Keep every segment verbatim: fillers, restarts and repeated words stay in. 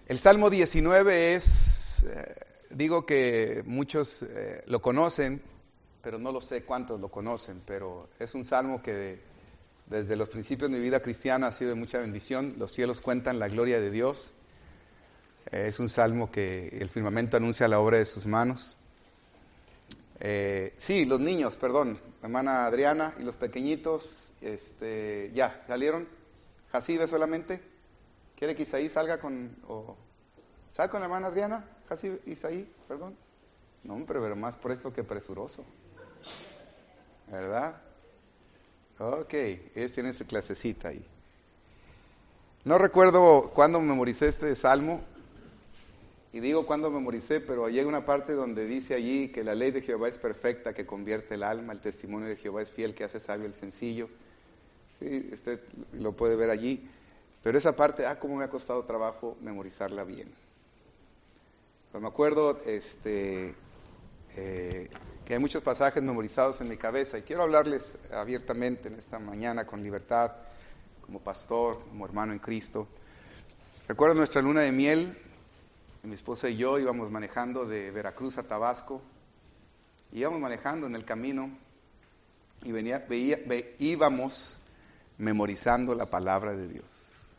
El Salmo diecinueve es, eh, digo que muchos eh, lo conocen, pero no lo sé cuántos lo conocen, pero es un salmo que de, desde los principios de mi vida cristiana ha sido de mucha bendición. Los cielos cuentan la gloria de Dios. Eh, es un salmo que el firmamento anuncia la obra de sus manos. Eh, sí, los niños, perdón, hermana Adriana y los pequeñitos, este, ya, ¿salieron? ¿Jacibe solamente? ¿Quiere que Isaí salga con, o, sal con la hermana Adriana? ¿Jacibe, Isaí, perdón? No, hombre, pero más presto que presuroso, ¿verdad? Ok, ellos tienen su clasecita ahí. No recuerdo cuándo memoricé este salmo. Y digo cuando memoricé, pero llega una parte donde dice allí que la ley de Jehová es perfecta, que convierte el alma, el testimonio de Jehová es fiel, que hace sabio el sencillo. Sí, usted lo puede ver allí. Pero esa parte, ah, cómo me ha costado trabajo memorizarla bien. Pues me acuerdo este, eh, que hay muchos pasajes memorizados en mi cabeza y quiero hablarles abiertamente en esta mañana con libertad, como pastor, como hermano en Cristo. Recuerdo nuestra luna de miel. Mi esposa y yo íbamos manejando de Veracruz a Tabasco, íbamos manejando en el camino y venía, veía, ve, íbamos memorizando la palabra de Dios,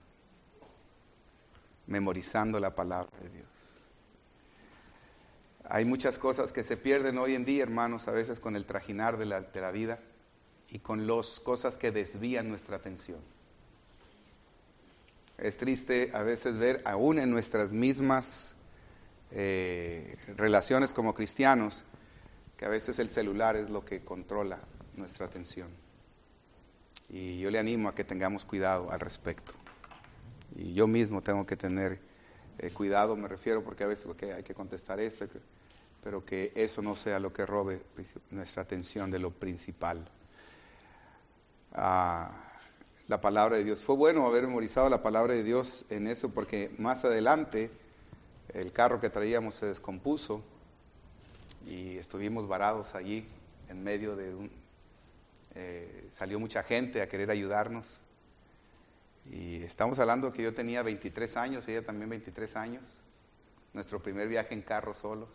memorizando la palabra de Dios. Hay muchas cosas que se pierden hoy en día, hermanos, a veces con el trajinar de la, de la vida y con las cosas que desvían nuestra atención. Es triste a veces ver, aún en nuestras mismas eh, relaciones como cristianos, que a veces el celular es lo que controla nuestra atención. Y yo le animo a que tengamos cuidado al respecto. Y yo mismo tengo que tener eh, cuidado, me refiero, porque a veces okay, hay que contestar esto, pero que eso no sea lo que robe nuestra atención de lo principal. Ah, la palabra de Dios. Fue bueno haber memorizado la palabra de Dios en eso, porque más adelante el carro que traíamos se descompuso y estuvimos varados allí en medio de un... Eh, salió mucha gente a querer ayudarnos y estamos hablando que yo tenía veintitrés años, ella también veintitrés años, nuestro primer viaje en carro solos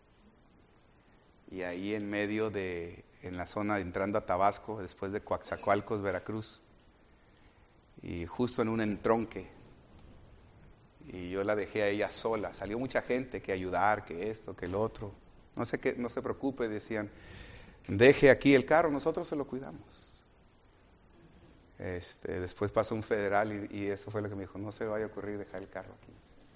y ahí en medio de, en la zona entrando a Tabasco, después de Coatzacoalcos, Veracruz, y justo en un entronque, y yo la dejé a ella sola. Salió mucha gente que ayudar, que esto, que el otro. No sé qué, no se preocupe, decían, deje aquí el carro, nosotros se lo cuidamos. Este, después pasó un federal y, y eso fue lo que me dijo, no se vaya a ocurrir dejar el carro aquí.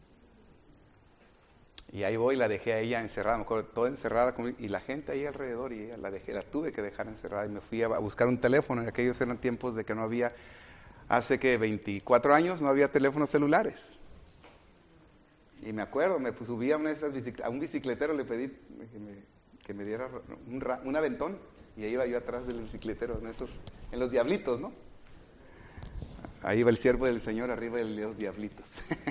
Y ahí voy, la dejé a ella encerrada, me acuerdo, toda encerrada, y la gente ahí alrededor, y ella la dejé, la tuve que dejar encerrada, y me fui a buscar un teléfono. En aquellos eran tiempos de que no había, hace que veinticuatro años no había teléfonos celulares. Y me acuerdo, me subí a, una de esas bicic- a un bicicletero, le pedí que me, que me diera un, ra- un aventón, y ahí iba yo atrás del bicicletero, en, esos, en los diablitos, ¿no? Ahí iba el siervo del Señor arriba de los diablitos.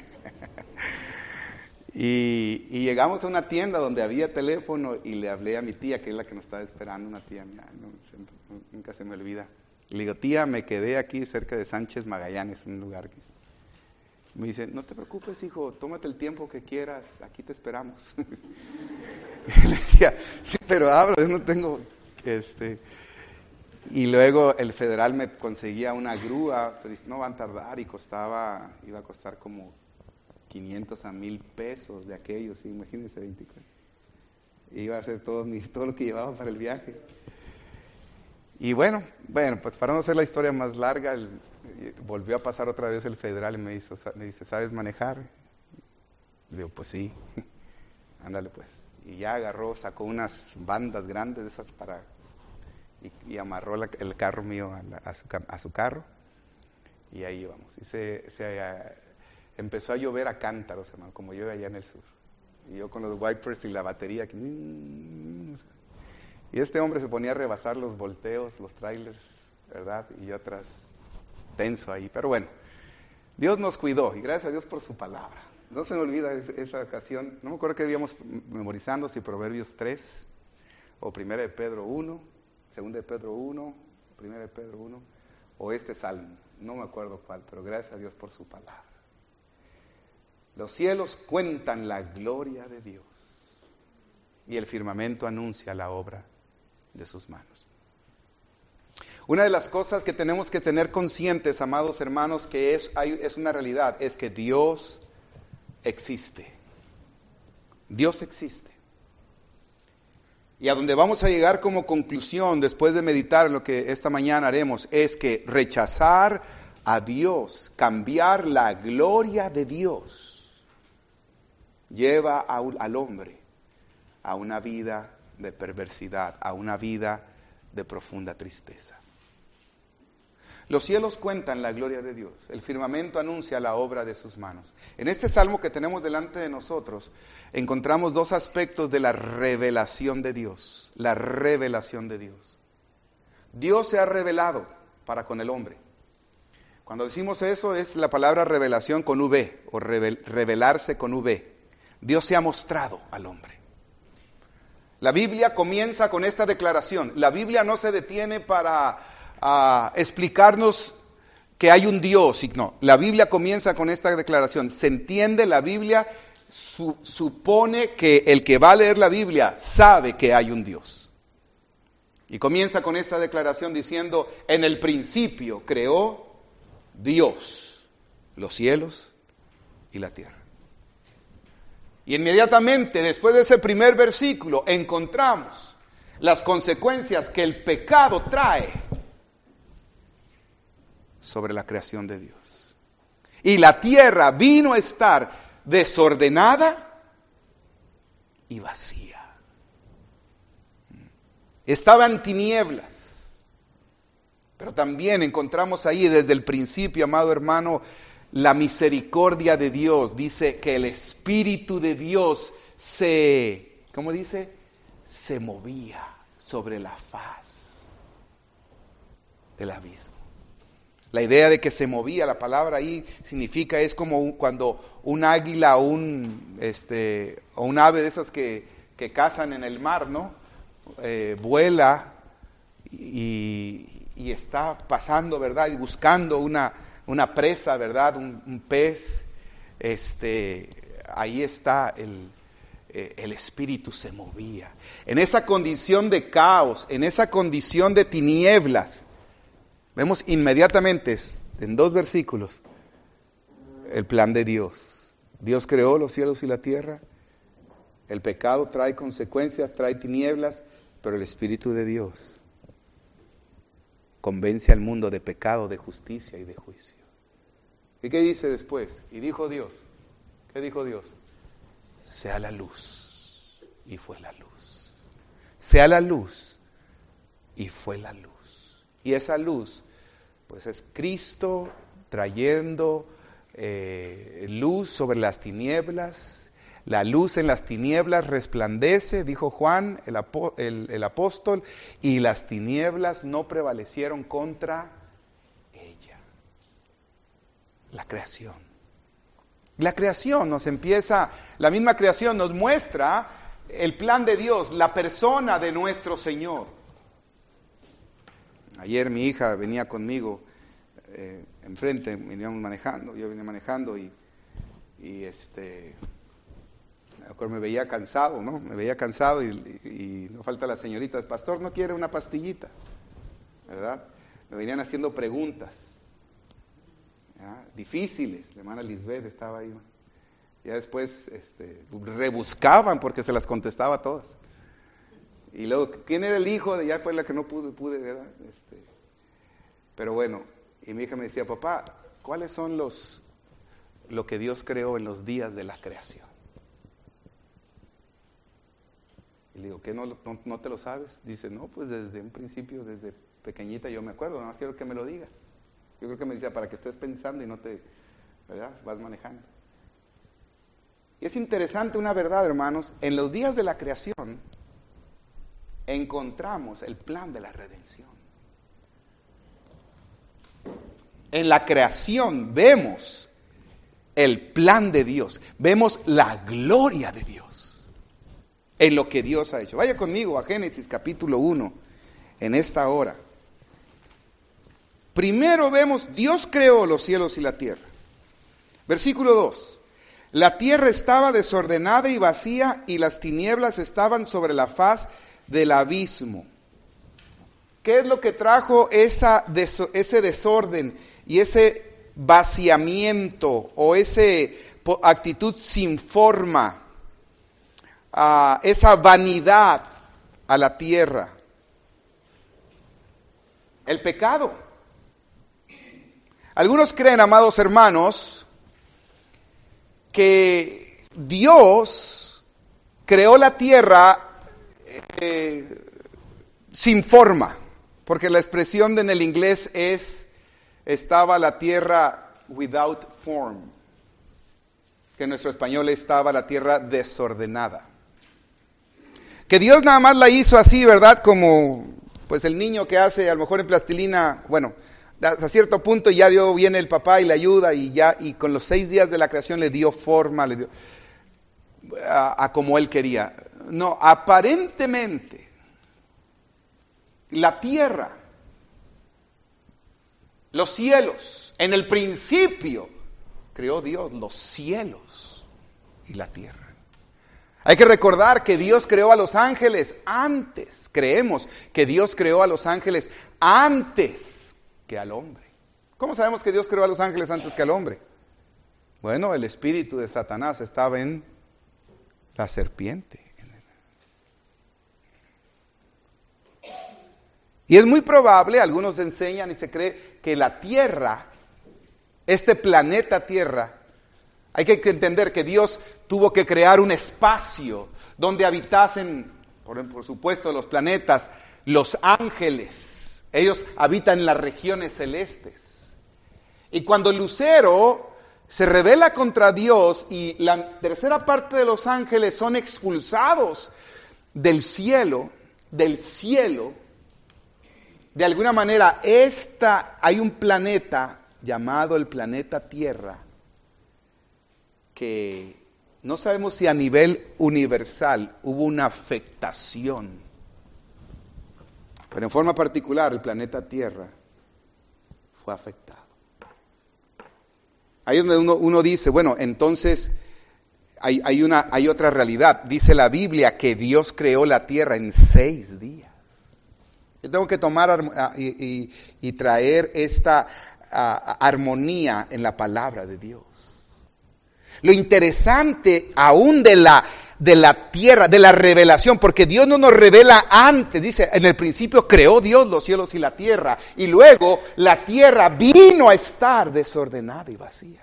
y, y llegamos a una tienda donde había teléfono y le hablé a mi tía, que es la que nos estaba esperando, una tía mía, no, siempre, nunca se me olvida. Le digo, tía, me quedé aquí cerca de Sánchez Magallanes, un lugar que... Me dice, no te preocupes, hijo, tómate el tiempo que quieras, aquí te esperamos. Le decía, sí, pero hablo, yo no tengo... este Y luego el federal me conseguía una grúa, pero no van a tardar, y costaba, iba a costar como quinientos a mil pesos de aquellos, ¿sí? Imagínense, veinticuatro. Iba a hacer todo, mi, todo lo que llevaba para el viaje. Y bueno, bueno, pues para no hacer la historia más larga, el, volvió a pasar otra vez el federal y me, hizo, me dice, ¿sabes manejar? Le digo, pues sí, ándale pues. Y ya agarró, sacó unas bandas grandes de esas para... Y, y amarró la, el carro mío a, la, a, su, a su carro y ahí íbamos. Y se, se uh, empezó a llover a cántaros, hermano, como llueve allá en el sur. Y yo con los wipers y la batería. Que, mm, y este hombre se ponía a rebasar los volteos, los trailers, ¿verdad? Y yo atrás, tenso ahí. Pero bueno, Dios nos cuidó y gracias a Dios por su palabra. No se me olvida esa ocasión. No me acuerdo que habíamos memorizando si Proverbios tres o Primera de Pedro uno. Segunda de Pedro uno, Primera de Pedro uno, o este salmo, no me acuerdo cuál, pero gracias a Dios por su palabra. Los cielos cuentan la gloria de Dios y el firmamento anuncia la obra de sus manos. Una de las cosas que tenemos que tener conscientes, amados hermanos, que es, hay, es una realidad, es que Dios existe. Dios existe. Y a donde vamos a llegar como conclusión, después de meditar en lo que esta mañana haremos, es que rechazar a Dios, cambiar la gloria de Dios, lleva a un, al hombre a una vida de perversidad, a una vida de profunda tristeza. Los cielos cuentan la gloria de Dios, el firmamento anuncia la obra de sus manos. En este salmo que tenemos delante de nosotros, encontramos dos aspectos de la revelación de Dios, la revelación de Dios. Dios se ha revelado para con el hombre. Cuando decimos eso es la palabra revelación con V, o revel, revelarse con V. Dios se ha mostrado al hombre. La Biblia comienza con esta declaración. La Biblia no se detiene para a explicarnos que hay un Dios, no. La Biblia comienza con esta declaración. Se entiende, la Biblia su, supone que el que va a leer la Biblia sabe que hay un Dios. Y comienza con esta declaración diciendo, en el principio creó Dios los cielos y la tierra. Y inmediatamente después de ese primer versículo encontramos las consecuencias que el pecado trae sobre la creación de Dios. Y la tierra vino a estar desordenada y vacía. Estaba en tinieblas. Pero también encontramos ahí desde el principio, amado hermano, la misericordia de Dios. Dice que el Espíritu de Dios se, ¿cómo dice? Se movía sobre la faz del abismo. La idea de que se movía, la palabra ahí significa, es como un, cuando un águila o un, este, o un ave de esas que, que cazan en el mar, ¿no? Eh, vuela y, y está pasando, ¿verdad? Y buscando una, una presa, ¿verdad? Un, un pez. Este, ahí está el, eh, el Espíritu se movía. En esa condición de caos, en esa condición de tinieblas, vemos inmediatamente, en dos versículos, el plan de Dios. Dios creó los cielos y la tierra. El pecado trae consecuencias, trae tinieblas, pero el Espíritu de Dios convence al mundo de pecado, de justicia y de juicio. ¿Y qué dice después? Y dijo Dios, ¿qué dijo Dios? Sea la luz, y fue la luz. Sea la luz, y fue la luz. Y esa luz, pues es Cristo trayendo eh, luz sobre las tinieblas. La luz en las tinieblas resplandece, dijo Juan, el, apó, el, el apóstol, y las tinieblas no prevalecieron contra ella. La creación. La creación nos empieza, la misma creación nos muestra el plan de Dios, la persona de nuestro Señor. Ayer mi hija venía conmigo eh, enfrente, veníamos manejando, yo venía manejando y, y este, me veía cansado, ¿no? Me veía cansado y, y, y no falta la señorita, pastor, ¿no quiere una pastillita? ¿Verdad? Me venían haciendo preguntas, ¿ya? Difíciles, la hermana Lisbeth estaba ahí, ¿no? Ya después este, rebuscaban porque se las contestaba todas. Y luego, ¿quién era el hijo? Ya fue la que no pude, pude ¿verdad? Este, pero bueno, y mi hija me decía, papá, ¿cuáles son los, lo que Dios creó en los días de la creación? Y le digo, ¿qué no, no, no te lo sabes? Dice, no, pues desde un principio, desde pequeñita yo me acuerdo, nada más quiero que me lo digas. Yo creo que me decía, para que estés pensando y no te, ¿verdad? Vas manejando. Y es interesante una verdad, hermanos, en los días de la creación, encontramos el plan de la redención. En la creación vemos el plan de Dios, vemos la gloria de Dios en lo que Dios ha hecho. Vaya conmigo a Génesis capítulo uno en esta hora. Primero vemos, Dios creó los cielos y la tierra. Versículo dos. La tierra estaba desordenada y vacía, y las tinieblas estaban sobre la faz del abismo. ¿Qué es lo que trajo esa, ese desorden y ese vaciamiento o esa actitud sin forma, uh, esa vanidad a la tierra? El pecado. Algunos creen, amados hermanos, que Dios creó la tierra eh, sin forma, porque la expresión en el inglés es, estaba la tierra without form, que en nuestro español estaba la tierra desordenada. Que Dios nada más la hizo así, ¿verdad? Como pues el niño que hace a lo mejor en plastilina, bueno, hasta cierto punto ya viene el papá y le ayuda y ya, y con los seis días de la creación le dio forma, le dio a, a como él quería. No, aparentemente la tierra, los cielos, en el principio creó Dios los cielos y la tierra. Hay que recordar que Dios creó a los ángeles antes, creemos que Dios creó a los ángeles antes que al hombre. ¿Cómo sabemos que Dios creó a los ángeles antes que al hombre? Bueno, el espíritu de Satanás estaba en la serpiente. Y es muy probable, algunos enseñan y se cree que la tierra, este planeta Tierra, hay que entender que Dios tuvo que crear un espacio donde habitasen, por, por supuesto, los planetas, los ángeles. Ellos habitan en las regiones celestes. Y cuando Lucero se rebela contra Dios y la tercera parte de los ángeles son expulsados del cielo, del cielo, de alguna manera esta, hay un planeta llamado el planeta Tierra, que no sabemos si a nivel universal hubo una afectación, pero en forma particular el planeta Tierra fue afectado. Ahí es donde uno, uno dice, bueno, entonces hay, hay, una, hay otra realidad. Dice la Biblia que Dios creó la tierra en seis días. Yo tengo que tomar y, y, y traer esta uh, armonía en la palabra de Dios. Lo interesante aún de la, de la tierra, de la revelación, porque Dios no nos revela antes, dice, en el principio creó Dios los cielos y la tierra, y luego la tierra vino a estar desordenada y vacía.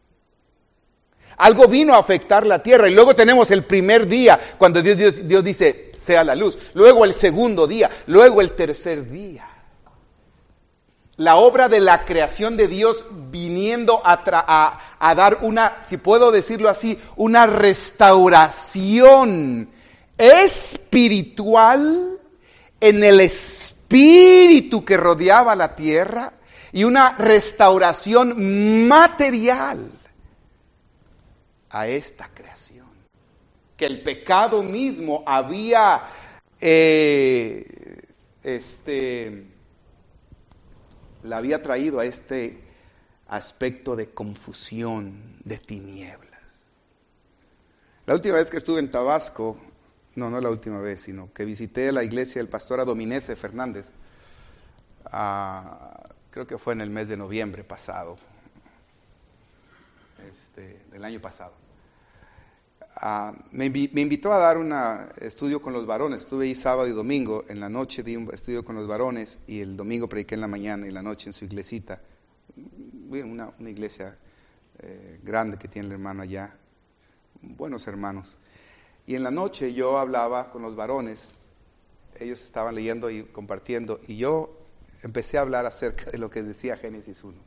Algo vino a afectar la tierra, y luego tenemos el primer día, cuando Dios, Dios, Dios dice, sea la luz, luego el segundo día, luego el tercer día. La obra de la creación de Dios viniendo a, tra- a, a dar una, si puedo decirlo así, una restauración espiritual en el espíritu que rodeaba la tierra y una restauración material a esta creación. Que el pecado mismo había eh, este... la había traído a este aspecto de confusión, de tinieblas. La última vez que estuve en Tabasco, no, no la última vez, sino que visité la iglesia del pastor Adominese Fernández, uh, creo que fue en el mes de noviembre pasado, este, del año pasado. Uh, me, me invitó a dar un estudio con los varones. Estuve ahí sábado y domingo. En la noche di un estudio con los varones y el domingo prediqué en la mañana y en la noche en su iglesita. Una, una iglesia eh, grande que tiene el hermano allá. Buenos hermanos. Y en la noche yo hablaba con los varones. Ellos estaban leyendo y compartiendo. Y yo empecé a hablar acerca de lo que decía Génesis uno.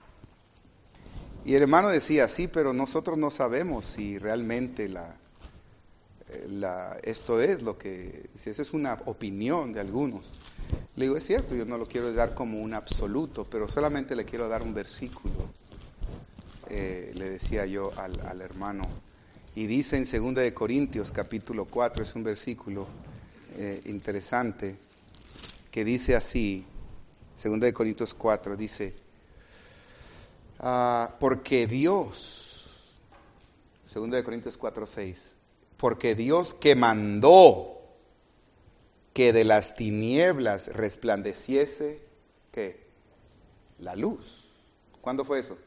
Y el hermano decía, sí, pero nosotros no sabemos si realmente la, la, esto es lo que, si esa es una opinión de algunos. Le digo, es cierto, yo no lo quiero dar como un absoluto, pero solamente le quiero dar un versículo, eh, le decía yo al, al hermano. Y dice en segunda de Corintios, capítulo cuatro, es un versículo eh, interesante, que dice así, segunda de Corintios cuatro, dice... Uh, porque Dios Segunda de Corintios cuatro seis. Porque Dios que mandó que de las tinieblas resplandeciese, ¿qué? La luz. ¿Cuándo fue eso?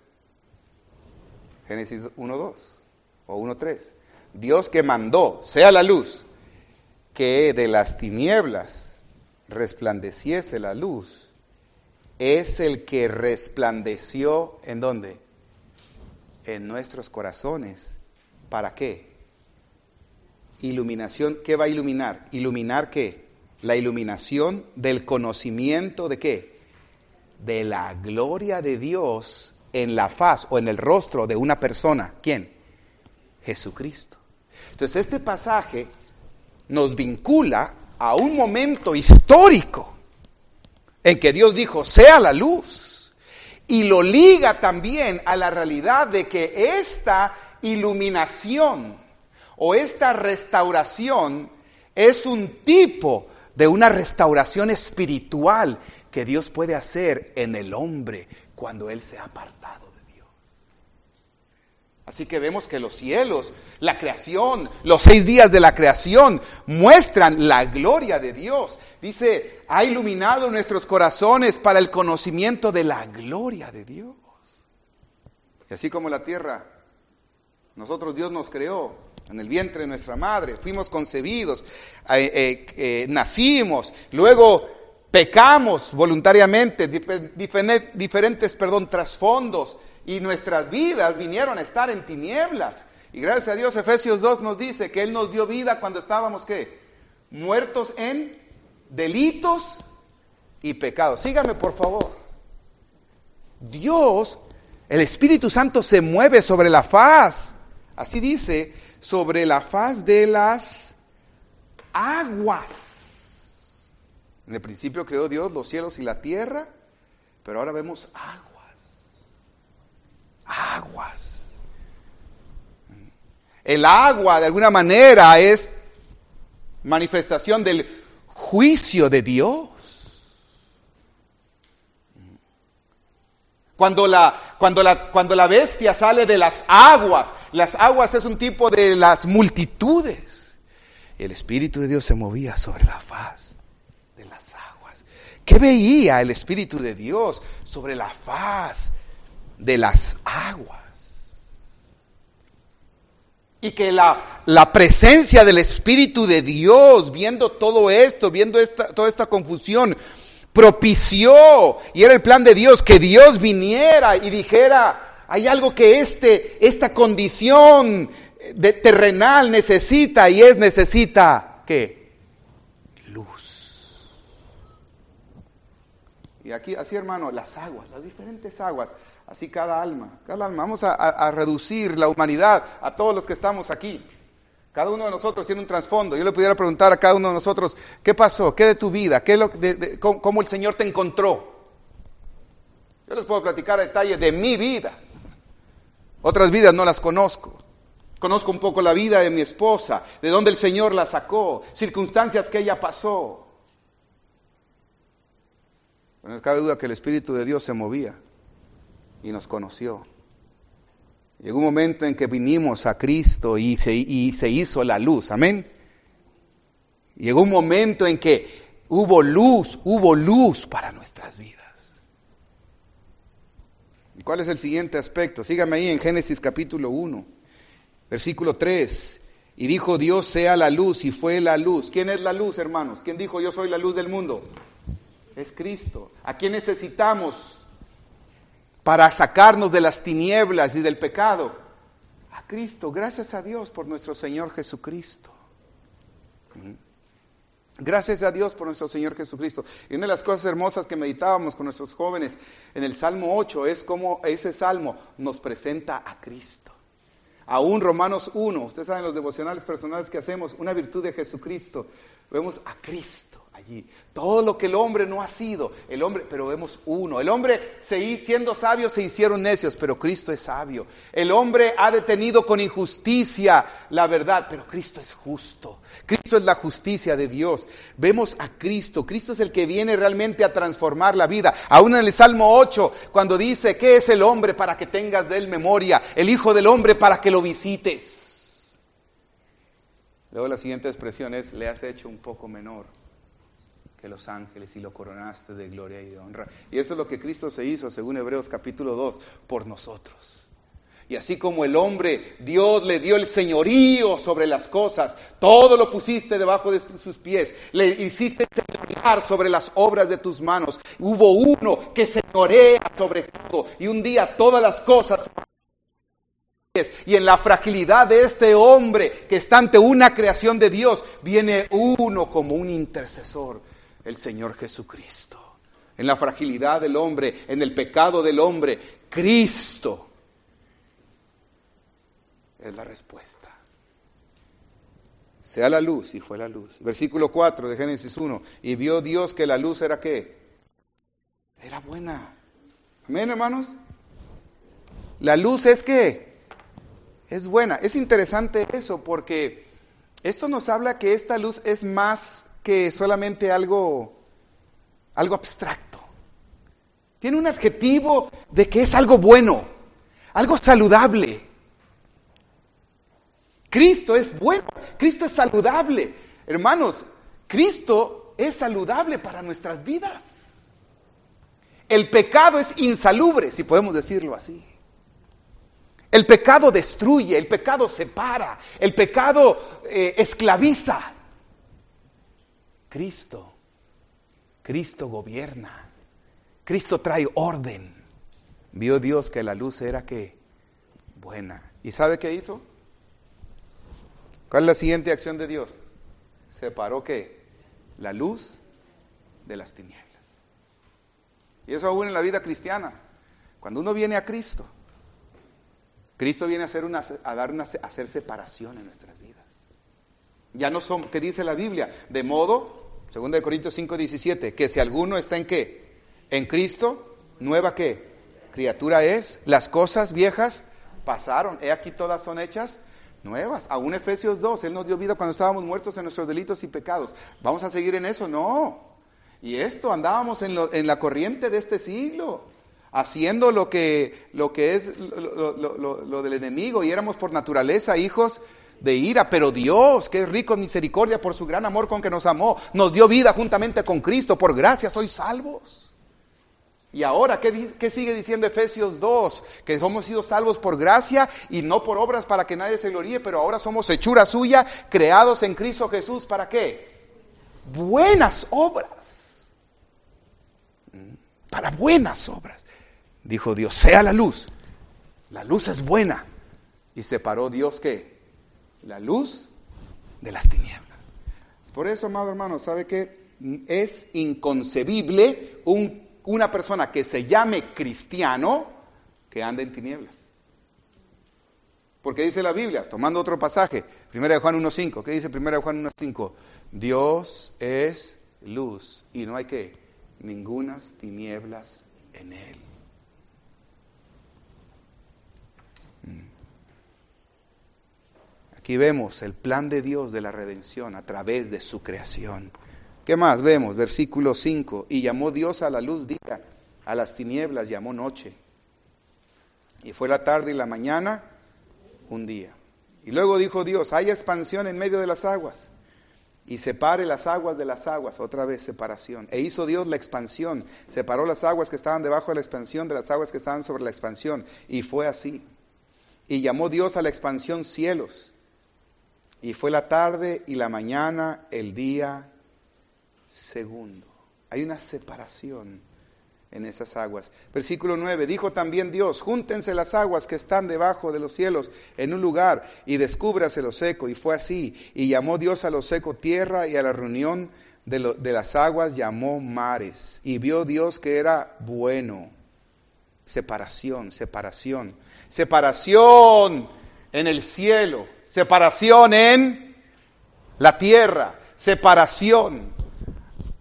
Génesis uno dos o uno tres. Dios que mandó, sea la luz, que de las tinieblas resplandeciese la luz, es el que resplandeció, ¿en dónde? En nuestros corazones. ¿Para qué? Iluminación. ¿Qué va a iluminar? ¿Iluminar qué? La iluminación del conocimiento de qué? De la gloria de Dios en la faz o en el rostro de una persona. ¿Quién? Jesucristo. Entonces este pasaje nos vincula a un momento histórico en que Dios dijo, sea la luz. Y lo liga también a la realidad de que esta iluminación o esta restauración es un tipo de una restauración espiritual que Dios puede hacer en el hombre cuando él se ha apartado de Dios. Así que vemos que los cielos, la creación, los seis días de la creación muestran la gloria de Dios. Dice, ha iluminado nuestros corazones para el conocimiento de la gloria de Dios. Y así como la tierra, nosotros Dios nos creó en el vientre de nuestra madre, fuimos concebidos, eh, eh, eh, nacimos, luego pecamos voluntariamente, diferentes, diferentes perdón, trasfondos, y nuestras vidas vinieron a estar en tinieblas. Y gracias a Dios, Efesios dos nos dice que Él nos dio vida cuando estábamos, ¿qué? Muertos en delitos y pecados. Sígame, por favor. Dios, el Espíritu Santo se mueve sobre la faz, así dice, sobre la faz de las aguas. En el principio creó Dios los cielos y la tierra, pero ahora vemos aguas. Aguas. El agua, de alguna manera, es manifestación del juicio de Dios. Cuando la, cuando la, cuando la bestia sale de las aguas, las aguas es un tipo de las multitudes. El Espíritu de Dios se movía sobre la faz de las aguas. ¿Qué veía el Espíritu de Dios sobre la faz de las aguas? Y que la, la presencia del Espíritu de Dios, viendo todo esto, viendo esta, toda esta confusión, propició, y era el plan de Dios, que Dios viniera y dijera, hay algo que este, esta condición de terrenal necesita, y es necesita, ¿qué? Luz. Y aquí, así hermano, las aguas, las diferentes aguas, así cada alma, cada alma, vamos a, a, a reducir la humanidad a todos los que estamos aquí. Cada uno de nosotros tiene un trasfondo. Yo le pudiera preguntar a cada uno de nosotros, ¿qué pasó? ¿Qué de tu vida? ¿Qué lo, de, de, cómo, ¿Cómo el Señor te encontró? Yo les puedo platicar detalles de mi vida. Otras vidas no las conozco. Conozco un poco la vida de mi esposa, de dónde el Señor la sacó, circunstancias que ella pasó. Pero no cabe duda que el Espíritu de Dios se movía y nos conoció. Llegó un momento en que vinimos a Cristo y se, y se hizo la luz, amén. Llegó un momento en que hubo luz, hubo luz para nuestras vidas. ¿Y cuál es el siguiente aspecto? Sígame ahí en Génesis capítulo uno, versículo tres. Y dijo Dios, sea la luz, y fue la luz. ¿Quién es la luz, hermanos? ¿Quién dijo yo soy la luz del mundo? Es Cristo. ¿A quién necesitamos para sacarnos de las tinieblas y del pecado? A Cristo. Gracias a Dios por nuestro Señor Jesucristo. Gracias a Dios por nuestro Señor Jesucristo. Y una de las cosas hermosas que meditábamos con nuestros jóvenes en el Salmo ocho es cómo ese Salmo nos presenta a Cristo. Aún Romanos uno, ustedes saben los devocionales personales que hacemos, una virtud de Jesucristo. Vemos a Cristo. allí. Todo lo que el hombre no ha sido, el hombre, pero vemos uno. El hombre, se, siendo sabios, se hicieron necios, pero Cristo es sabio. El hombre ha detenido con injusticia la verdad, pero Cristo es justo. Cristo es la justicia de Dios. Vemos a Cristo. Cristo es el que viene realmente a transformar la vida. Aún en el Salmo ocho, cuando dice, ¿qué es el hombre para que tengas de él memoria? El Hijo del hombre para que lo visites. Luego la siguiente expresión es, le has hecho un poco menor que los ángeles y lo coronaste de gloria y de honra. Y eso es lo que Cristo se hizo, según Hebreos capítulo dos, por nosotros. Y así como el hombre, Dios le dio el señorío sobre las cosas, todo lo pusiste debajo de sus pies, le hiciste señorear sobre las obras de tus manos. Hubo uno que señorea sobre todo, y un día todas las cosas. Y en la fragilidad de este hombre que está ante una creación de Dios, viene uno como un intercesor, el Señor Jesucristo. En la fragilidad del hombre, en el pecado del hombre, Cristo es la respuesta. Sea la luz, y fue la luz. Versículo cuatro de Génesis uno. Y vio Dios que la luz era ¿qué? Era buena. Amén, hermanos. La luz es ¿qué? Es buena. Es interesante eso porque esto nos habla que esta luz es más que solamente algo, algo abstracto. Tiene un adjetivo de que es algo bueno, algo saludable. Cristo es bueno, Cristo es saludable. Hermanos, Cristo es saludable para nuestras vidas. El pecado es insalubre, si podemos decirlo así. El pecado destruye, el pecado separa, el pecado eh, esclaviza. Cristo, Cristo gobierna, Cristo trae orden. Vio Dios que la luz era ¿qué? Buena. ¿Y sabe qué hizo? ¿Cuál es la siguiente acción de Dios? Separó ¿qué? La luz de las tinieblas. Y eso aún en la vida cristiana. Cuando uno viene a Cristo, Cristo viene a hacer una, a dar una, a hacer separación en nuestras vidas. Ya no son, ¿qué dice la Biblia? De modo, segunda de Corintios cinco diecisiete, que si alguno está en ¿qué? En Cristo, nueva ¿qué? Criatura es, las cosas viejas pasaron, he aquí todas son hechas nuevas. Aún Efesios dos, Él nos dio vida cuando estábamos muertos en nuestros delitos y pecados. ¿Vamos a seguir en eso? No. Y esto, andábamos en, lo, en la corriente de este siglo, haciendo lo que, lo que es lo, lo, lo, lo del enemigo, y éramos por naturaleza hijos de ira, pero Dios, que es rico en misericordia por su gran amor con que nos amó, nos dio vida juntamente con Cristo, por gracia sois salvos. Y ahora, ¿qué, qué sigue diciendo Efesios dos? Que hemos sido salvos por gracia y no por obras para que nadie se gloríe, pero ahora somos hechura suya, creados en Cristo Jesús, ¿para qué? Buenas obras. Para buenas obras. Dijo Dios, sea la luz. La luz es buena. Y separó Dios, ¿qué? La luz de las tinieblas. Por eso, amado hermano, ¿sabe qué? Es inconcebible un, una persona que se llame cristiano que ande en tinieblas. Porque dice la Biblia, tomando otro pasaje, primera de Juan uno cinco, ¿qué dice primera de Juan uno cinco? Dios es luz y no hay ¿qué? Ningunas tinieblas en él. Aquí vemos el plan de Dios de la redención a través de su creación. ¿Qué más vemos? Versículo cinco. Y llamó Dios a la luz día, a las tinieblas llamó noche. Y fue la tarde y la mañana un día. Y luego dijo Dios, haya expansión en medio de las aguas. Y separe las aguas de las aguas, otra vez separación. E hizo Dios la expansión, separó las aguas que estaban debajo de la expansión de las aguas que estaban sobre la expansión. Y fue así. Y llamó Dios a la expansión cielos. Y fue la tarde y la mañana el día segundo. Hay una separación en esas aguas. Versículo nueve, dijo también Dios, júntense las aguas que están debajo de los cielos en un lugar y descúbrase lo seco. Y fue así. Y llamó Dios a lo seco tierra y a la reunión de, lo, de las aguas llamó mares. Y vio Dios que era bueno. Separación, separación. Separación en el cielo. Separación en la tierra. Separación.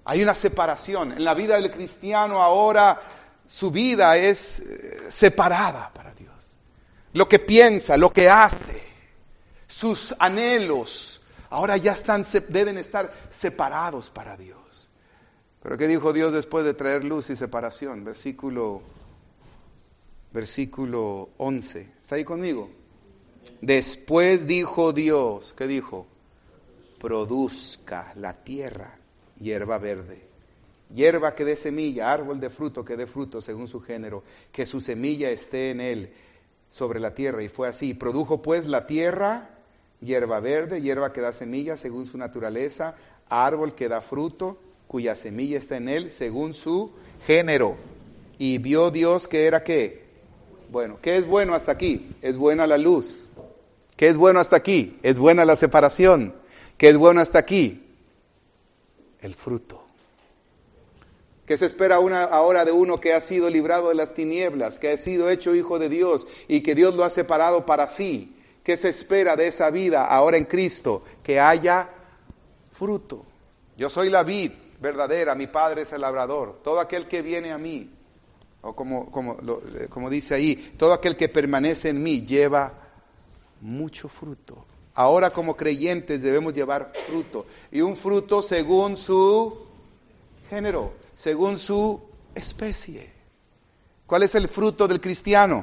Hay una separación. En la vida del cristiano ahora su vida es separada para Dios. Lo que piensa, lo que hace, sus anhelos, ahora ya están, deben estar separados para Dios. Pero ¿qué dijo Dios después de traer luz y separación? Versículo, versículo once. ¿Está ahí conmigo? Después dijo Dios, ¿qué dijo? Produzca la tierra hierba verde, hierba que dé semilla, árbol de fruto que dé fruto según su género, que su semilla esté en él sobre la tierra. Y fue así. Produjo pues la tierra hierba verde, hierba que da semilla según su naturaleza, árbol que da fruto, cuya semilla está en él según su género. Y vio Dios que era ¿qué? Bueno. ¿Qué es bueno hasta aquí? Es buena la luz. ¿Qué es bueno hasta aquí? Es buena la separación. ¿Qué es bueno hasta aquí? El fruto. ¿Qué se espera una, ahora de uno que ha sido librado de las tinieblas, que ha sido hecho hijo de Dios y que Dios lo ha separado para sí? ¿Qué se espera de esa vida ahora en Cristo? Que haya fruto. Yo soy la vid verdadera, mi Padre es el labrador. Todo aquel que viene a mí, o como, como, lo, como dice ahí, todo aquel que permanece en mí lleva mucho fruto. Ahora como creyentes debemos llevar fruto. Y un fruto según su género, según su especie. ¿Cuál es el fruto del cristiano?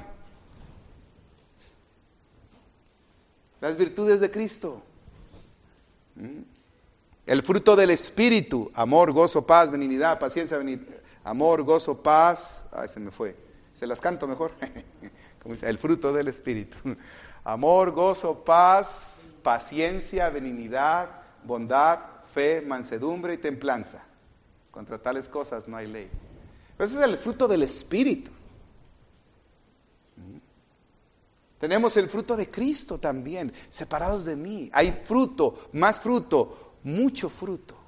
Las virtudes de Cristo. El fruto del Espíritu: amor, gozo, paz, benignidad, paciencia, benignidad. Amor, gozo, paz. Ay, se me fue. Se las canto mejor. Como dice, el fruto del Espíritu. Amor, gozo, paz, paciencia, benignidad, bondad, fe, mansedumbre y templanza. Contra tales cosas no hay ley. Pero ese es el fruto del Espíritu. Tenemos el fruto de Cristo también, separados de mí. Hay fruto, más fruto, mucho fruto.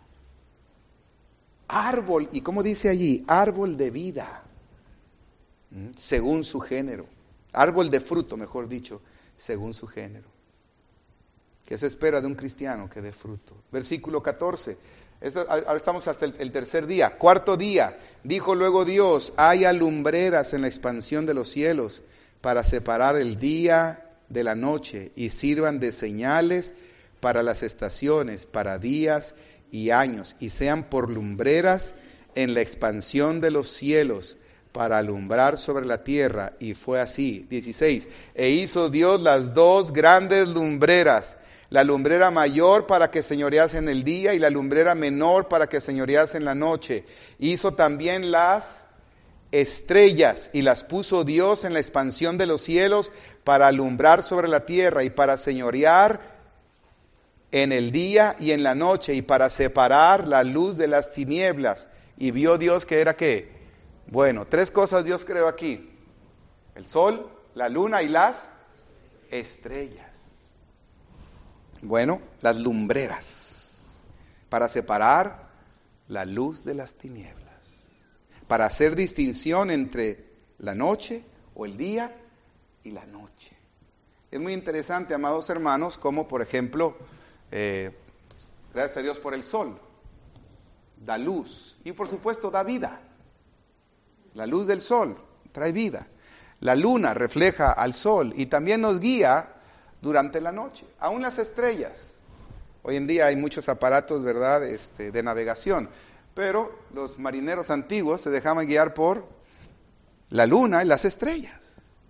Árbol, y como dice allí, árbol de vida, según su género. Árbol de fruto, mejor dicho, según su género. ¿Qué se espera de un cristiano que dé fruto? Versículo catorce. Ahora estamos hasta el, el tercer día. Cuarto día. Dijo luego Dios: haya lumbreras en la expansión de los cielos para separar el día de la noche y sirvan de señales para las estaciones, para días y años, y sean por lumbreras en la expansión de los cielos para alumbrar sobre la tierra. Y fue así. dieciséis. E hizo Dios las dos grandes lumbreras, la lumbrera mayor para que señorease en el día y la lumbrera menor para que señorease en la noche. Hizo también las estrellas y las puso Dios en la expansión de los cielos para alumbrar sobre la tierra y para señorear en el día y en la noche y para separar la luz de las tinieblas. Y vio Dios que era ¿qué? Bueno, tres cosas Dios creó aquí: el sol, la luna y las estrellas. Bueno, las lumbreras para separar la luz de las tinieblas, para hacer distinción entre la noche o el día y la noche. Es muy interesante, amados hermanos, como por ejemplo, eh, gracias a Dios por el sol, da luz y por supuesto da vida. La luz del sol trae vida. La luna refleja al sol y también nos guía durante la noche. Aún las estrellas. Hoy en día hay muchos aparatos, ¿verdad?, este, de navegación, pero los marineros antiguos se dejaban guiar por la luna y las estrellas.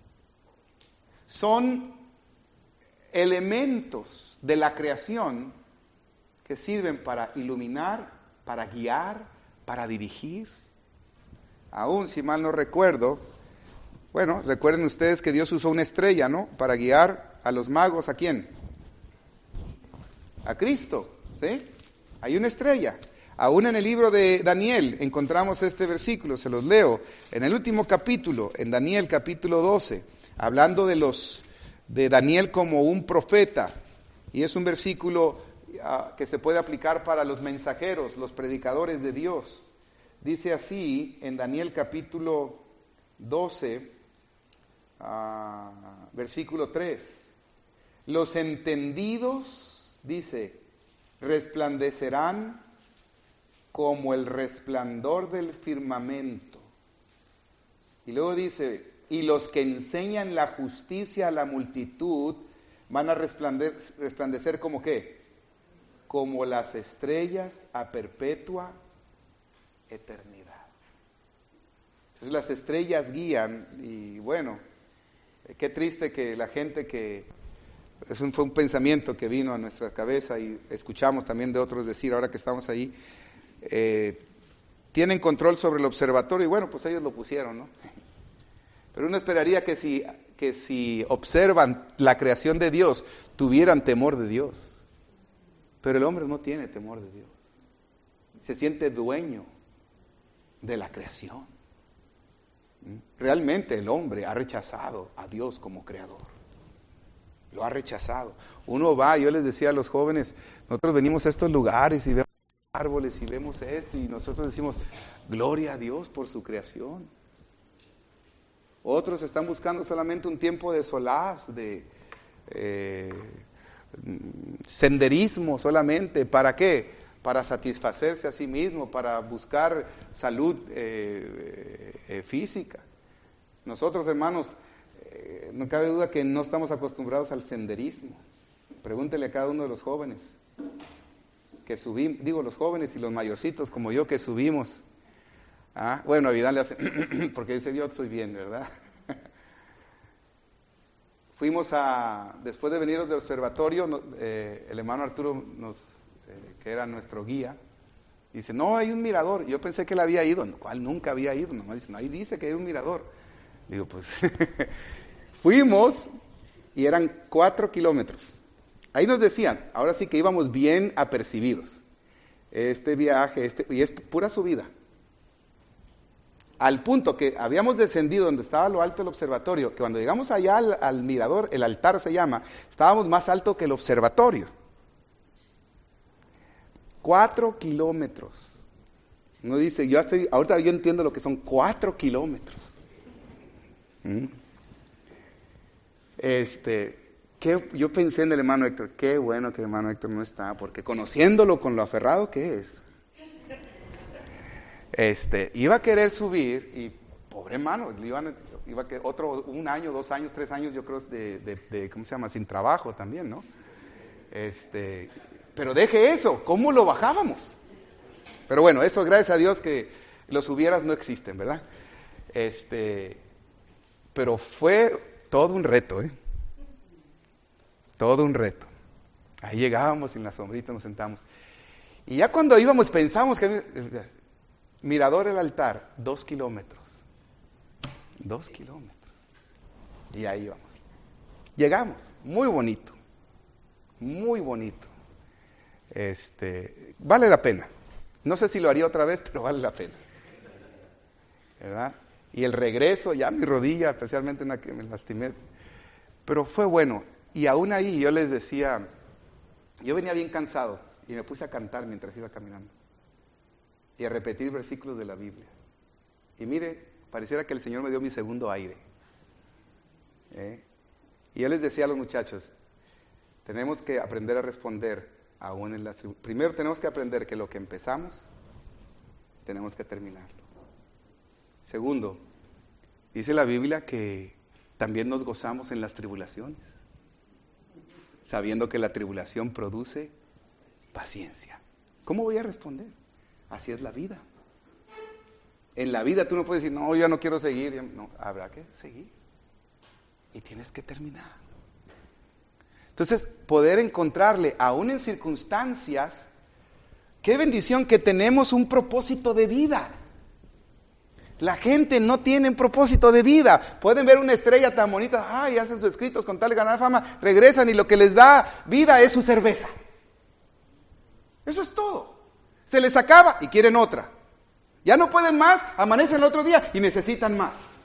Son elementos de la creación que sirven para iluminar, para guiar, para dirigir. Aún si mal no recuerdo, bueno, recuerden ustedes que Dios usó una estrella, ¿no?, para guiar a los magos. ¿A quién? A Cristo, ¿sí? Hay una estrella. Aún en el libro de Daniel encontramos este versículo, se los leo. En el último capítulo, en Daniel capítulo doce, hablando de los de Daniel como un profeta, y es un versículo uh, que se puede aplicar para los mensajeros, los predicadores de Dios. Dice así en Daniel capítulo doce, uh, versículo tres. Los entendidos, dice, resplandecerán como el resplandor del firmamento. Y luego dice, y los que enseñan la justicia a la multitud van a resplandecer, resplandecer como qué, como las estrellas a perpetua eternidad. Entonces las estrellas guían, y bueno, qué triste que la gente que, eso fue un pensamiento que vino a nuestra cabeza y escuchamos también de otros decir, ahora que estamos ahí, eh, tienen control sobre el observatorio, y bueno, pues ellos lo pusieron, ¿no? Pero uno esperaría que si, que si observan la creación de Dios, tuvieran temor de Dios. Pero el hombre no tiene temor de Dios. Se siente dueño de la creación. Realmente el hombre ha rechazado a Dios como creador. Lo ha rechazado. Uno va, yo les decía a los jóvenes, nosotros venimos a estos lugares y vemos árboles y vemos esto y nosotros decimos, gloria a Dios por su creación. Otros están buscando solamente un tiempo de solaz, de eh, senderismo solamente. ¿Para qué? Para satisfacerse a sí mismo, para buscar salud eh, eh, física. Nosotros, hermanos, eh, no cabe duda que no estamos acostumbrados al senderismo. Pregúntele a cada uno de los jóvenes que subimos, digo los jóvenes y los mayorcitos como yo que subimos. Ah, bueno, a Vidal le hace, porque dice yo soy bien, ¿verdad? Fuimos a, después de venir del observatorio, no, eh, el hermano Arturo, nos, eh, que era nuestro guía, dice, no, hay un mirador. Yo pensé que él había ido, no, cual nunca había ido, nomás dice, no, ahí dice que hay un mirador. Digo, pues, fuimos y eran cuatro kilómetros. Ahí nos decían, ahora sí que íbamos bien apercibidos. Este viaje, este, y es pura subida. Al punto que habíamos descendido donde estaba lo alto del observatorio, que cuando llegamos allá al, al mirador, el altar se llama, estábamos más alto que el observatorio. Cuatro kilómetros. Uno dice, yo estoy, ahorita yo entiendo lo que son cuatro kilómetros. ¿Mm? Este, ¿qué, yo pensé en el hermano Héctor, qué bueno que el hermano Héctor no está, porque conociéndolo con lo aferrado que es, Este, iba a querer subir y pobre hermano, iban, iba a que otro un año, dos años, tres años, yo creo de, de, de ¿cómo se llama? Sin trabajo también, ¿no? Este, pero deje eso, ¿cómo lo bajábamos? Pero bueno, eso gracias a Dios que los hubieras no existen, ¿verdad? Este, pero fue todo un reto, ¿eh? Todo un reto. Ahí llegábamos en la sombrita, nos sentamos. Y ya cuando íbamos pensábamos que mirador el altar, dos kilómetros. Dos kilómetros. Y ahí íbamos. Llegamos, muy bonito. Muy bonito. Este, vale la pena. No sé si lo haría otra vez, pero vale la pena. ¿Verdad? Y el regreso, ya mi rodilla, especialmente una que me lastimé. Pero fue bueno. Y aún ahí yo les decía, yo venía bien cansado y me puse a cantar mientras iba caminando. Y a repetir versículos de la Biblia. Y mire, pareciera que el Señor me dio mi segundo aire. ¿Eh? Y yo les decía a los muchachos, tenemos que aprender a responder aún en las tribulaciones. Primero tenemos que aprender que lo que empezamos, tenemos que terminarlo. Segundo, dice la Biblia que también nos gozamos en las tribulaciones, sabiendo que la tribulación produce paciencia. ¿Cómo voy a responder? Así es la vida. En la vida tú no puedes decir, no, yo ya no quiero seguir. No, habrá que seguir. Y tienes que terminar. Entonces, poder encontrarle, aún en circunstancias, qué bendición que tenemos un propósito de vida. La gente no tiene un propósito de vida. Pueden ver una estrella tan bonita, ay, hacen sus escritos con tal de ganar fama, regresan y lo que les da vida es su cerveza. Eso es todo. Se les acaba y quieren otra. Ya no pueden más, amanecen el otro día y necesitan más.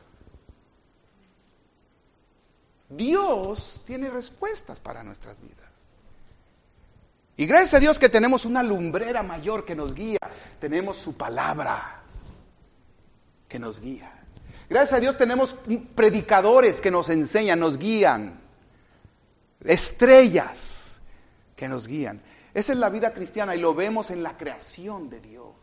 Dios tiene respuestas para nuestras vidas. Y gracias a Dios que tenemos una lumbrera mayor que nos guía. Tenemos su palabra que nos guía. Gracias a Dios tenemos predicadores que nos enseñan, nos guían. Estrellas que que nos guían. Esa es la vida cristiana y lo vemos en la creación de Dios.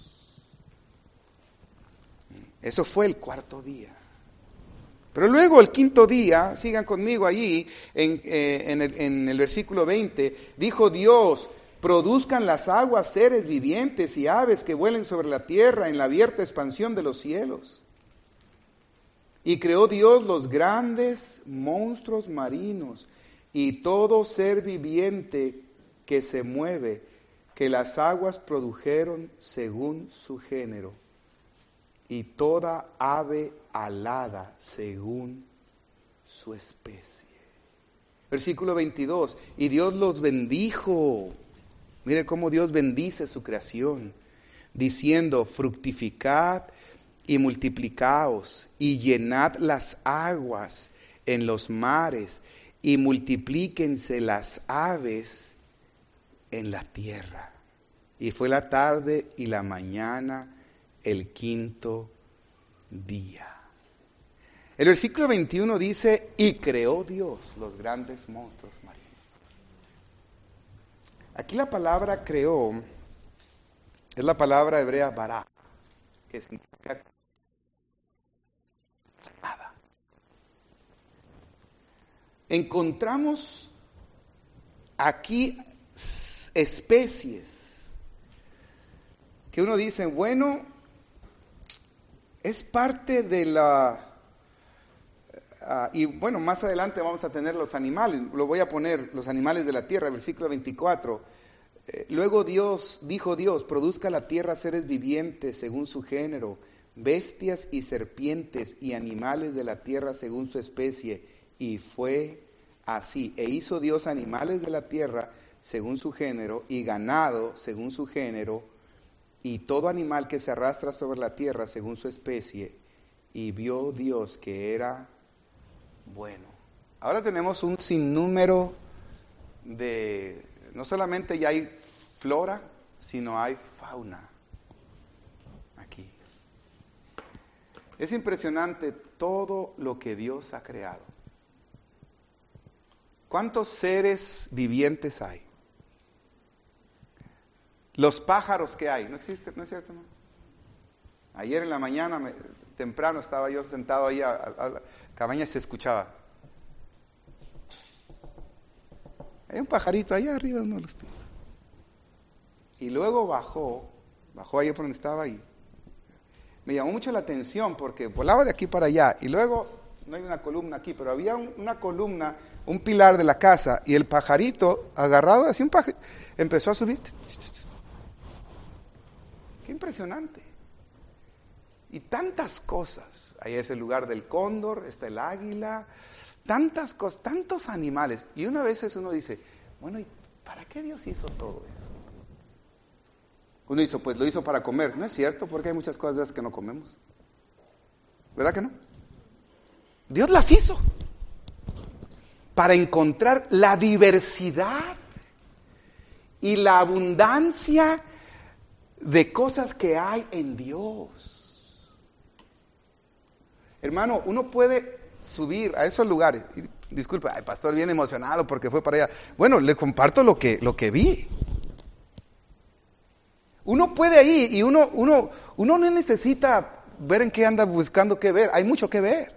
Eso fue el cuarto día. Pero luego el quinto día, sigan conmigo allí, en, eh, en, el, en el versículo veinte, dijo Dios: produzcan las aguas seres vivientes y aves que vuelen sobre la tierra en la abierta expansión de los cielos. Y creó Dios los grandes monstruos marinos y todo ser viviente que se mueve, que las aguas produjeron según su género, y toda ave alada según su especie. Versículo veintidós, y Dios los bendijo. Mire cómo Dios bendice su creación, diciendo: fructificad y multiplicaos, y llenad las aguas en los mares, y multiplíquense las aves en la tierra. Y fue la tarde y la mañana el quinto día. El versículo veintiuno dice: y creó Dios los grandes monstruos marinos. Aquí la palabra creó es la palabra hebrea bara, que significa nada. Encontramos aquí especies que uno dice, bueno, es parte de la... Uh, y bueno, más adelante vamos a tener los animales, lo voy a poner, los animales de la tierra, versículo veinticuatro. Eh, luego Dios, dijo Dios, produzca la tierra seres vivientes según su género, bestias y serpientes y animales de la tierra según su especie. Y fue así. E hizo Dios animales de la tierra según su género y ganado según su género y todo animal que se arrastra sobre la tierra según su especie. Y vio Dios que era bueno. Ahora tenemos un sinnúmero de, no solamente ya hay flora, sino hay fauna aquí. Es impresionante todo lo que Dios ha creado. ¿Cuántos seres vivientes hay? Los pájaros que hay, ¿no existe? ¿No es cierto? ¿No? Ayer en la mañana, me, temprano, estaba yo sentado ahí a, a, a la cabaña y se escuchaba. Hay un pajarito allá arriba de uno de los pinos. Y luego bajó, bajó ahí por donde estaba ahí. Me llamó mucho la atención porque volaba de aquí para allá y luego, no hay una columna aquí, pero había un, una columna, un pilar de la casa y el pajarito agarrado, así un pajarito, empezó a subir. Qué impresionante. Y tantas cosas. Ahí es el lugar del cóndor, está el águila, tantas cosas, tantos animales. Y una vez uno dice, bueno, ¿y para qué Dios hizo todo eso? Uno dice, pues lo hizo para comer. No es cierto, porque hay muchas cosas de esas que no comemos. ¿Verdad que no? Dios las hizo para encontrar la diversidad y la abundancia de cosas que hay en Dios. Hermano, uno puede subir a esos lugares. Y, disculpe, ay, pastor, bien emocionado porque fue para allá. Bueno, le comparto lo que, lo que vi. Uno puede ir y uno, uno, uno no necesita ver en qué anda buscando qué ver. Hay mucho que ver.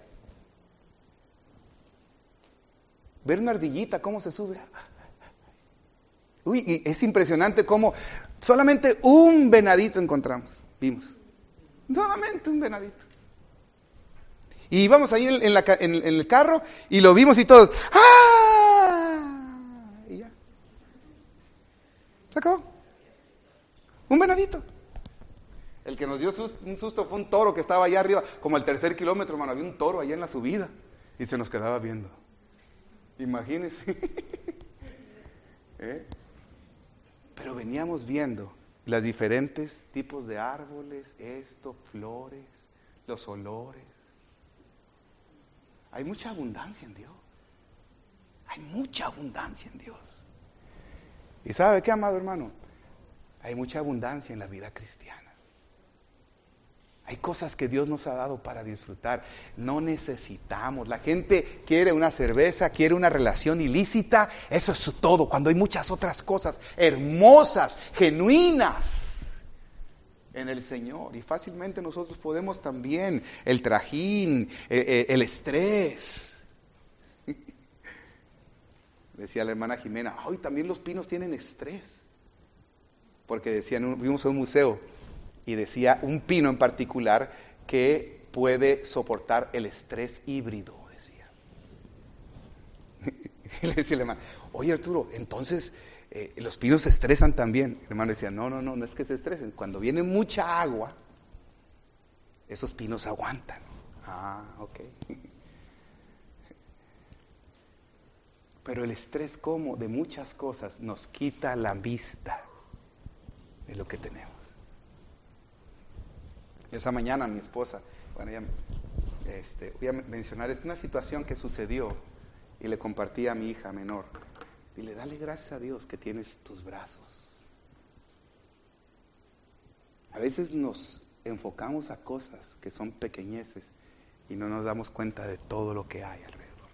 Ver una ardillita, cómo se sube. Uy, y es impresionante cómo solamente un venadito encontramos, vimos. Solamente un venadito. Y íbamos ahí en, en, la, en, en el carro y lo vimos y todos, ¡ah! Y ya. Se acabó. Un venadito. El que nos dio un susto fue un toro que estaba allá arriba, como al tercer kilómetro, hermano, había un toro allá en la subida y se nos quedaba viendo. Imagínense. ¿Eh? Pero veníamos viendo los diferentes tipos de árboles, esto, flores, los olores. Hay mucha abundancia en Dios. Hay mucha abundancia en Dios. ¿Y sabe qué, amado hermano? Hay mucha abundancia en la vida cristiana. Hay cosas que Dios nos ha dado para disfrutar. No necesitamos. La gente quiere una cerveza, quiere una relación ilícita. Eso es todo. Cuando hay muchas otras cosas hermosas, genuinas en el Señor. Y fácilmente nosotros podemos también. El trajín, el, el estrés. Decía la hermana Jimena, hoy también los pinos tienen estrés. Porque decían, vimos en un museo. Y decía un pino en particular que puede soportar el estrés híbrido, decía. Y le decía el hermano, oye Arturo, entonces eh, los pinos se estresan también. El hermano decía, no, no, no, no es que se estresen. Cuando viene mucha agua, esos pinos aguantan. Ah, ok. Pero el estrés como de muchas cosas nos quita la vista de lo que tenemos. Esa mañana mi esposa, bueno, ella, este, voy a mencionar, es una situación que sucedió y le compartí a mi hija menor. Dile, dale gracias a Dios que tienes tus brazos. A veces nos enfocamos a cosas que son pequeñeces y no nos damos cuenta de todo lo que hay alrededor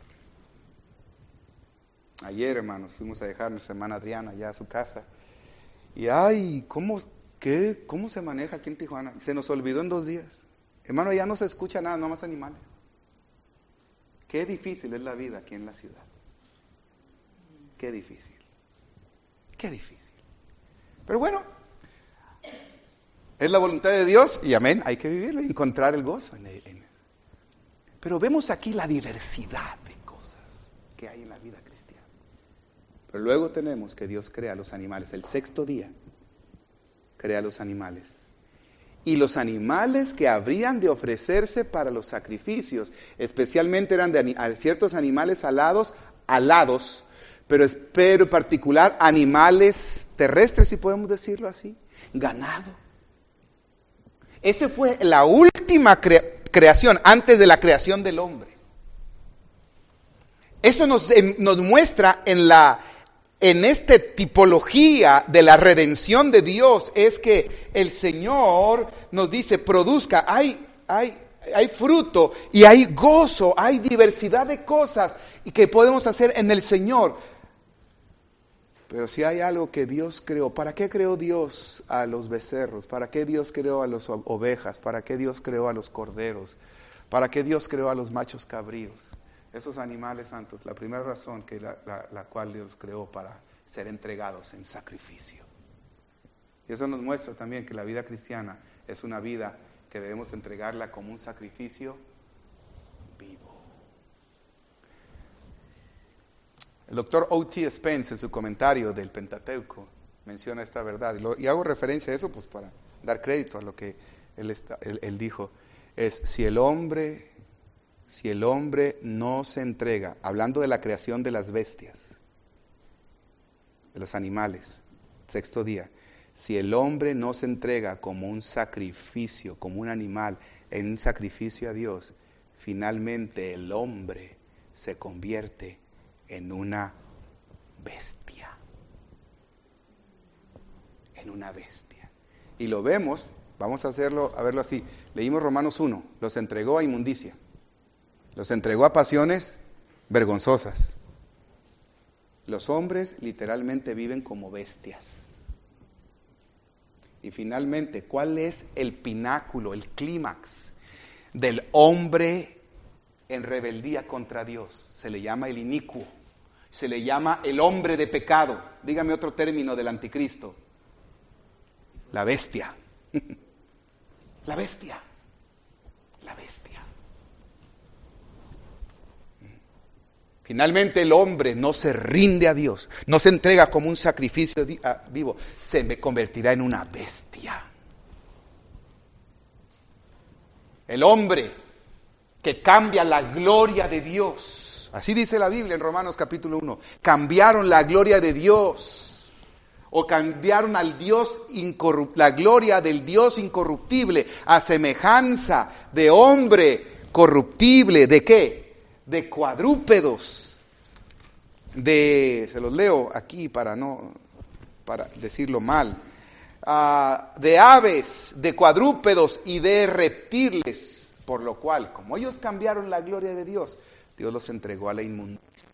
nuestro. Ayer, hermanos, fuimos a dejar a nuestra hermana Adriana allá a su casa y ay, ¿cómo... ¿Qué? ¿Cómo se maneja aquí en Tijuana? Se nos olvidó en dos días. Hermano, ya no se escucha nada, no más animales. Qué difícil es la vida aquí en la ciudad. Qué difícil. Qué difícil. Pero bueno, es la voluntad de Dios y amén, hay que vivirlo y encontrar el gozo. En el, en... Pero vemos aquí la diversidad de cosas que hay en la vida cristiana. Pero luego tenemos que Dios crea los animales. El sexto día crea los animales. Y los animales que habrían de ofrecerse para los sacrificios, especialmente eran de ciertos animales alados, alados, pero, pero en particular animales terrestres, si podemos decirlo así, ganado. Esa fue la última cre- creación, antes de la creación del hombre. Eso nos, eh, nos muestra en la En esta tipología de la redención de Dios es que el Señor nos dice, produzca, hay, hay, hay fruto y hay gozo, hay diversidad de cosas y que podemos hacer en el Señor. Pero si hay algo que Dios creó, ¿para qué creó Dios a los becerros? ¿Para qué Dios creó a las ovejas? ¿Para qué Dios creó a los corderos? ¿Para qué Dios creó a los machos cabríos? Esos animales santos, la primera razón que la, la, la cual Dios creó para ser entregados en sacrificio. Y eso nos muestra también que la vida cristiana es una vida que debemos entregarla como un sacrificio vivo. El doctor O T Spence en su comentario del Pentateuco menciona esta verdad. Y, lo, y hago referencia a eso pues para dar crédito a lo que él, está, él, él dijo. Es si el hombre... Si el hombre no se entrega, hablando de la creación de las bestias, de los animales, sexto día, si el hombre no se entrega como un sacrificio, como un animal, en un sacrificio a Dios, finalmente el hombre se convierte en una bestia. En una bestia. Y lo vemos, vamos a hacerlo, a verlo así. Leímos Romanos uno, los entregó a inmundicia. Los entregó a pasiones vergonzosas. Los hombres literalmente viven como bestias. Y finalmente, ¿cuál es el pináculo, el clímax del hombre en rebeldía contra Dios? Se le llama el inicuo. Se le llama el hombre de pecado. Dígame otro término del anticristo. La bestia. La bestia. La bestia. Finalmente el hombre no se rinde a Dios, no se entrega como un sacrificio vivo, se convertirá en una bestia. El hombre que cambia la gloria de Dios, así dice la Biblia en Romanos capítulo uno, cambiaron la gloria de Dios, o cambiaron al Dios incorruptible, la gloria del Dios incorruptible, a semejanza de hombre corruptible, ¿de qué? De cuadrúpedos, de, se los leo aquí para no, para decirlo mal, uh, de aves, de cuadrúpedos y de reptiles, por lo cual, como ellos cambiaron la gloria de Dios, Dios los entregó a la inmundicia.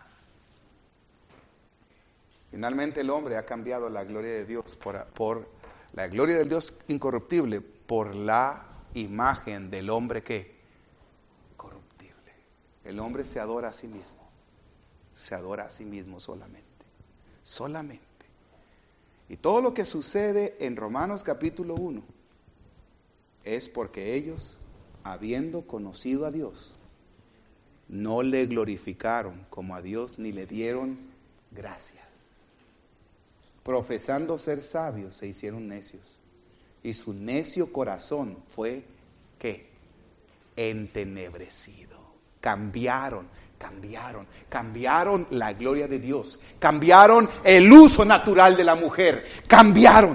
Finalmente el hombre ha cambiado la gloria de Dios por, por la gloria del Dios incorruptible por la imagen del hombre que corruptible. El hombre se adora a sí mismo, se adora a sí mismo solamente, solamente. Y todo lo que sucede en Romanos capítulo uno es porque ellos, habiendo conocido a Dios, no le glorificaron como a Dios ni le dieron gracias. Profesando ser sabios, se hicieron necios. Y su necio corazón fue, ¿qué? Entenebrecido. Cambiaron, cambiaron, cambiaron la gloria de Dios. Cambiaron el uso natural de la mujer. Cambiaron.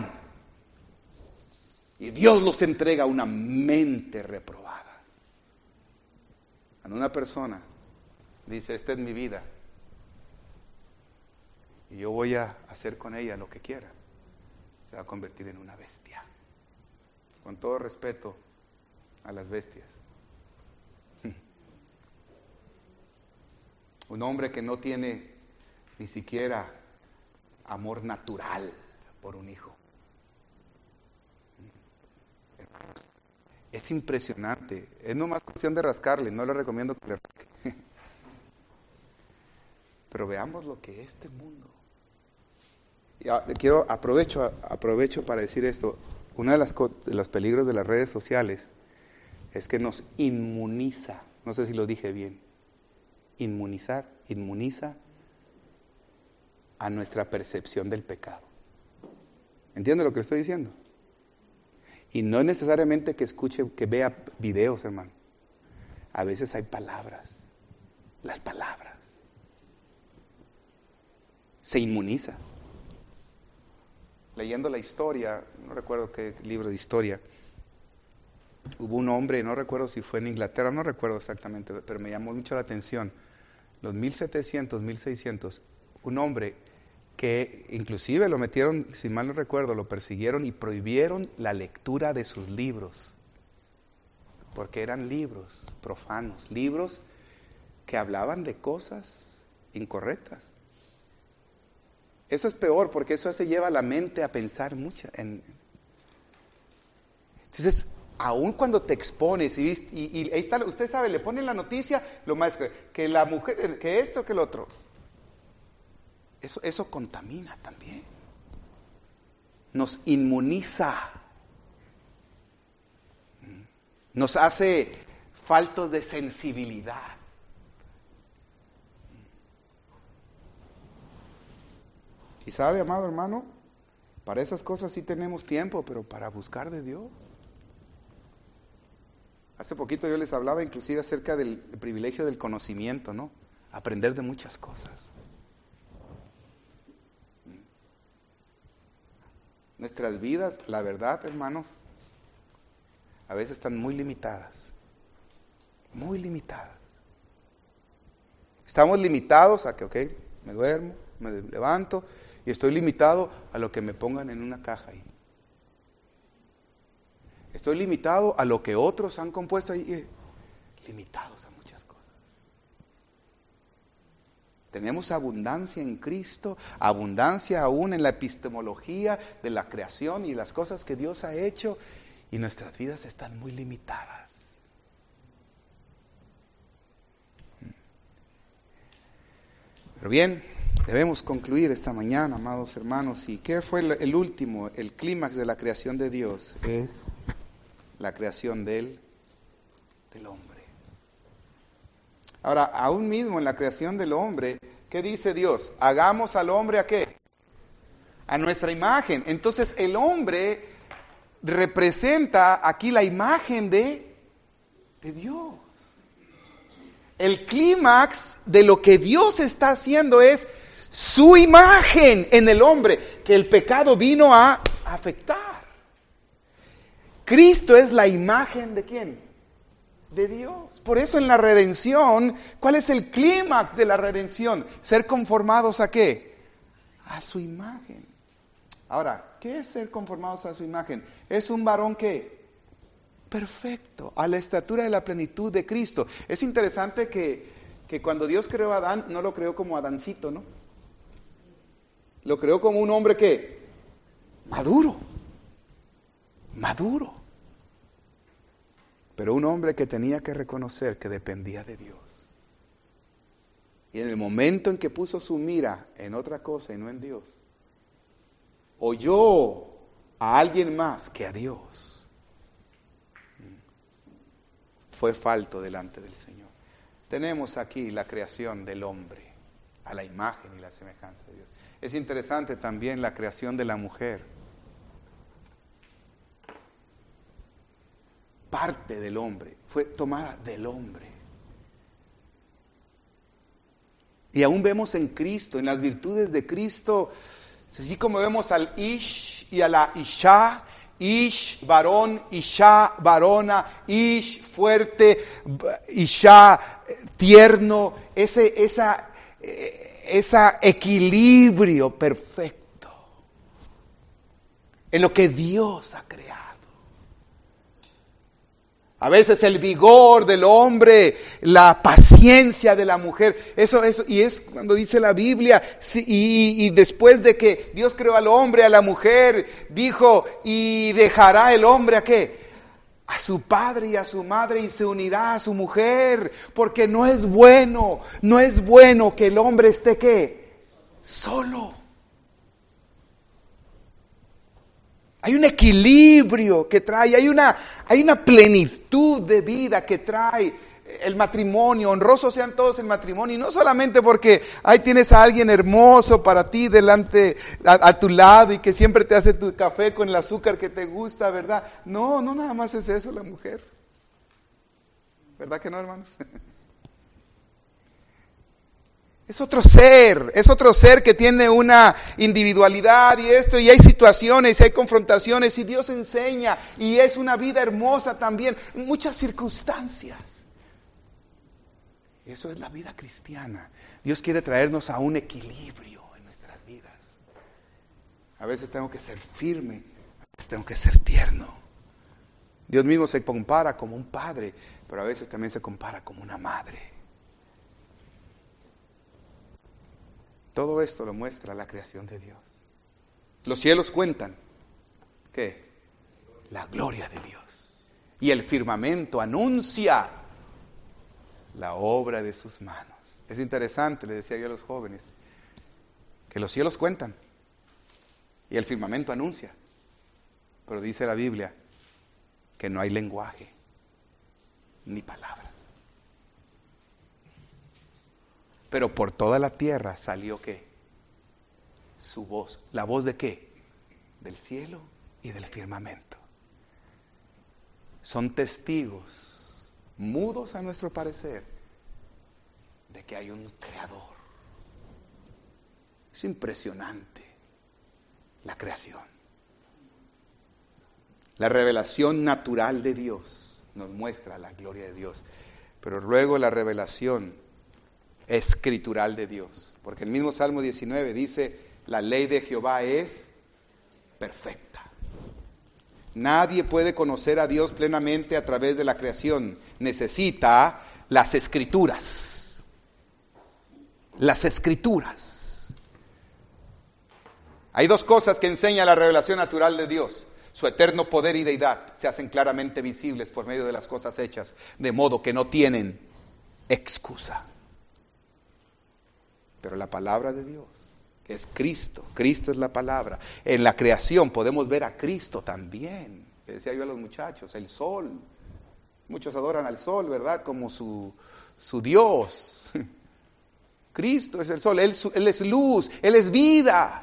Y Dios los entrega a una mente reprobada. Cuando una persona dice, esta es mi vida, y yo voy a hacer con ella lo que quiera, se va a convertir en una bestia. Con todo respeto a las bestias. Un hombre que no tiene ni siquiera amor natural por un hijo. Es impresionante. Es nomás cuestión de rascarle, no le recomiendo que le rasque. Pero veamos lo que este mundo. Y quiero aprovecho aprovecho para decir esto. Una de las de los peligros de las redes sociales es que nos inmuniza. No sé si lo dije bien. Inmunizar, inmuniza a nuestra percepción del pecado. ¿Entiende lo que estoy diciendo? Y no es necesariamente que escuche, que vea videos, hermano. A veces hay palabras. Las palabras. Se inmuniza. Leyendo la historia, no recuerdo qué libro de historia, hubo un hombre, no recuerdo si fue en Inglaterra, no recuerdo exactamente, pero me llamó mucho la atención. Los mil setecientos, mil seiscientos, un hombre que inclusive lo metieron, si mal no recuerdo, lo persiguieron y prohibieron la lectura de sus libros, porque eran libros profanos, libros que hablaban de cosas incorrectas. Eso es peor, porque eso se lleva a la mente a pensar mucho. En... Entonces, aun cuando te expones, y, y, y ahí está, usted sabe, le ponen la noticia, lo más que, que la mujer, que esto, que el otro. Eso, eso contamina también. Nos inmuniza. Nos hace faltos de sensibilidad. Y sabe, amado hermano, para esas cosas sí tenemos tiempo, pero para buscar de Dios. Hace poquito yo les hablaba inclusive acerca del privilegio del conocimiento, ¿no? Aprender de muchas cosas. Nuestras vidas, la verdad, hermanos, a veces están muy limitadas. Muy limitadas. Estamos limitados a que, ok, me duermo, me levanto, y estoy limitado a lo que me pongan en una caja ahí. Estoy limitado a lo que otros han compuesto ahí. Limitados a muchas cosas. Tenemos abundancia en Cristo, abundancia aún en la epistemología de la creación y las cosas que Dios ha hecho, y nuestras vidas están muy limitadas. Pero bien, debemos concluir esta mañana, amados hermanos. ¿Y qué fue el último, el clímax de la creación de Dios? Es la creación del, del hombre. Ahora, aún mismo en la creación del hombre, ¿qué dice Dios? Hagamos al hombre ¿a qué? A nuestra imagen. Entonces el hombre representa aquí la imagen de, de Dios. El clímax de lo que Dios está haciendo es su imagen en el hombre, que el pecado vino a afectar. Cristo es la imagen ¿de quién? De Dios. Por eso en la redención, ¿cuál es el clímax de la redención? Ser conformados ¿a qué? A su imagen. Ahora, ¿qué es ser conformados a su imagen? Es un varón que perfecto, a la estatura de la plenitud de Cristo. Es interesante que, que cuando Dios creó a Adán, no lo creó como Adancito, ¿no? Lo creó como un hombre que maduro, maduro. Pero un hombre que tenía que reconocer que dependía de Dios. Y en el momento en que puso su mira en otra cosa y no en Dios, oyó a alguien más que a Dios, fue falto delante del Señor. Tenemos aquí la creación del hombre, a la imagen y la semejanza de Dios. Es interesante también la creación de la mujer. Parte del hombre, fue tomada del hombre. Y aún vemos en Cristo, en las virtudes de Cristo, así como vemos al Ish y a la Isha, Ish, varón, Isha, varona, Ish, fuerte, Isha, tierno, ese, esa, esa equilibrio perfecto en lo que Dios ha creado. A veces el vigor del hombre, la paciencia de la mujer, eso, eso, y es cuando dice la Biblia, sí, y, y después de que Dios creó al hombre, a la mujer, dijo, y dejará el hombre a qué, a su padre y a su madre y se unirá a su mujer, porque no es bueno, no es bueno que el hombre esté qué, solo. Hay un equilibrio que trae, hay una, hay una plenitud de vida que trae el matrimonio. Honrosos sean todos el matrimonio, y no solamente porque ahí tienes a alguien hermoso para ti delante, a, a tu lado, y que siempre te hace tu café con el azúcar que te gusta, ¿verdad? No, no nada más es eso la mujer. ¿Verdad que no, hermanos? Es otro ser, es otro ser que tiene una individualidad y esto, y hay situaciones, y hay confrontaciones, y Dios enseña, y es una vida hermosa también, muchas circunstancias. Eso es la vida cristiana. Dios quiere traernos a un equilibrio en nuestras vidas. A veces tengo que ser firme, a veces tengo que ser tierno. Dios mismo se compara como un padre, pero a veces también se compara como una madre. Todo esto lo muestra la creación de Dios. Los cielos cuentan, ¿qué? La gloria de Dios. Y el firmamento anuncia la obra de sus manos. Es interesante, le decía yo a los jóvenes, que los cielos cuentan y el firmamento anuncia. Pero dice la Biblia que no hay lenguaje ni palabras. Pero por toda la tierra salió ¿qué? Su voz. ¿La voz de qué? Del cielo y del firmamento. Son testigos, mudos a nuestro parecer, de que hay un creador. Es impresionante la creación. La revelación natural de Dios nos muestra la gloria de Dios. Pero luego la revelación escritural de Dios, porque el mismo Salmo diecinueve dice, la ley de Jehová es perfecta. Nadie puede conocer a Dios plenamente a través de la creación, necesita las escrituras, las escrituras. Hay dos cosas que enseña la revelación natural de Dios: su eterno poder y deidad se hacen claramente visibles por medio de las cosas hechas, de modo que no tienen excusa. Pero la palabra de Dios, que es Cristo, Cristo es la palabra. En la creación podemos ver a Cristo también. Le decía yo a los muchachos, el sol. Muchos adoran al sol, ¿verdad? Como su, su Dios. Cristo es el sol, él, él es luz, Él es vida.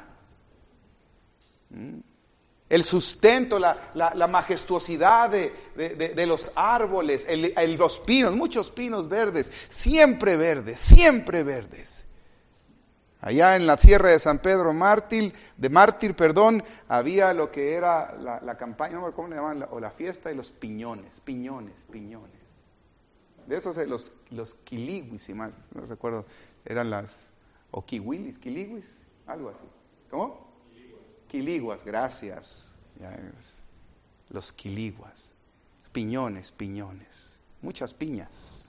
El sustento, la, la, la majestuosidad de, de, de, de los árboles, el, el, los pinos, muchos pinos verdes, siempre verdes, siempre verdes. Allá en la sierra de San Pedro Mártir, de Mártir, perdón, había lo que era la, la campaña, no, ¿cómo le llamaban? La, o la fiesta de los piñones, piñones, piñones. De esos, los, los quiliwis, si mal no recuerdo, eran las, o kiwilis, quiliwis, algo así. ¿Cómo? Quiliwis. quiliguas, gracias. Ya ves. Los quiliguas, piñones, piñones, muchas piñas.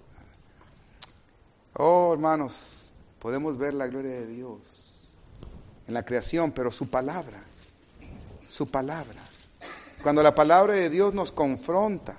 Oh, hermanos, podemos ver la gloria de Dios en la creación, pero su palabra, su palabra. Cuando la palabra de Dios nos confronta,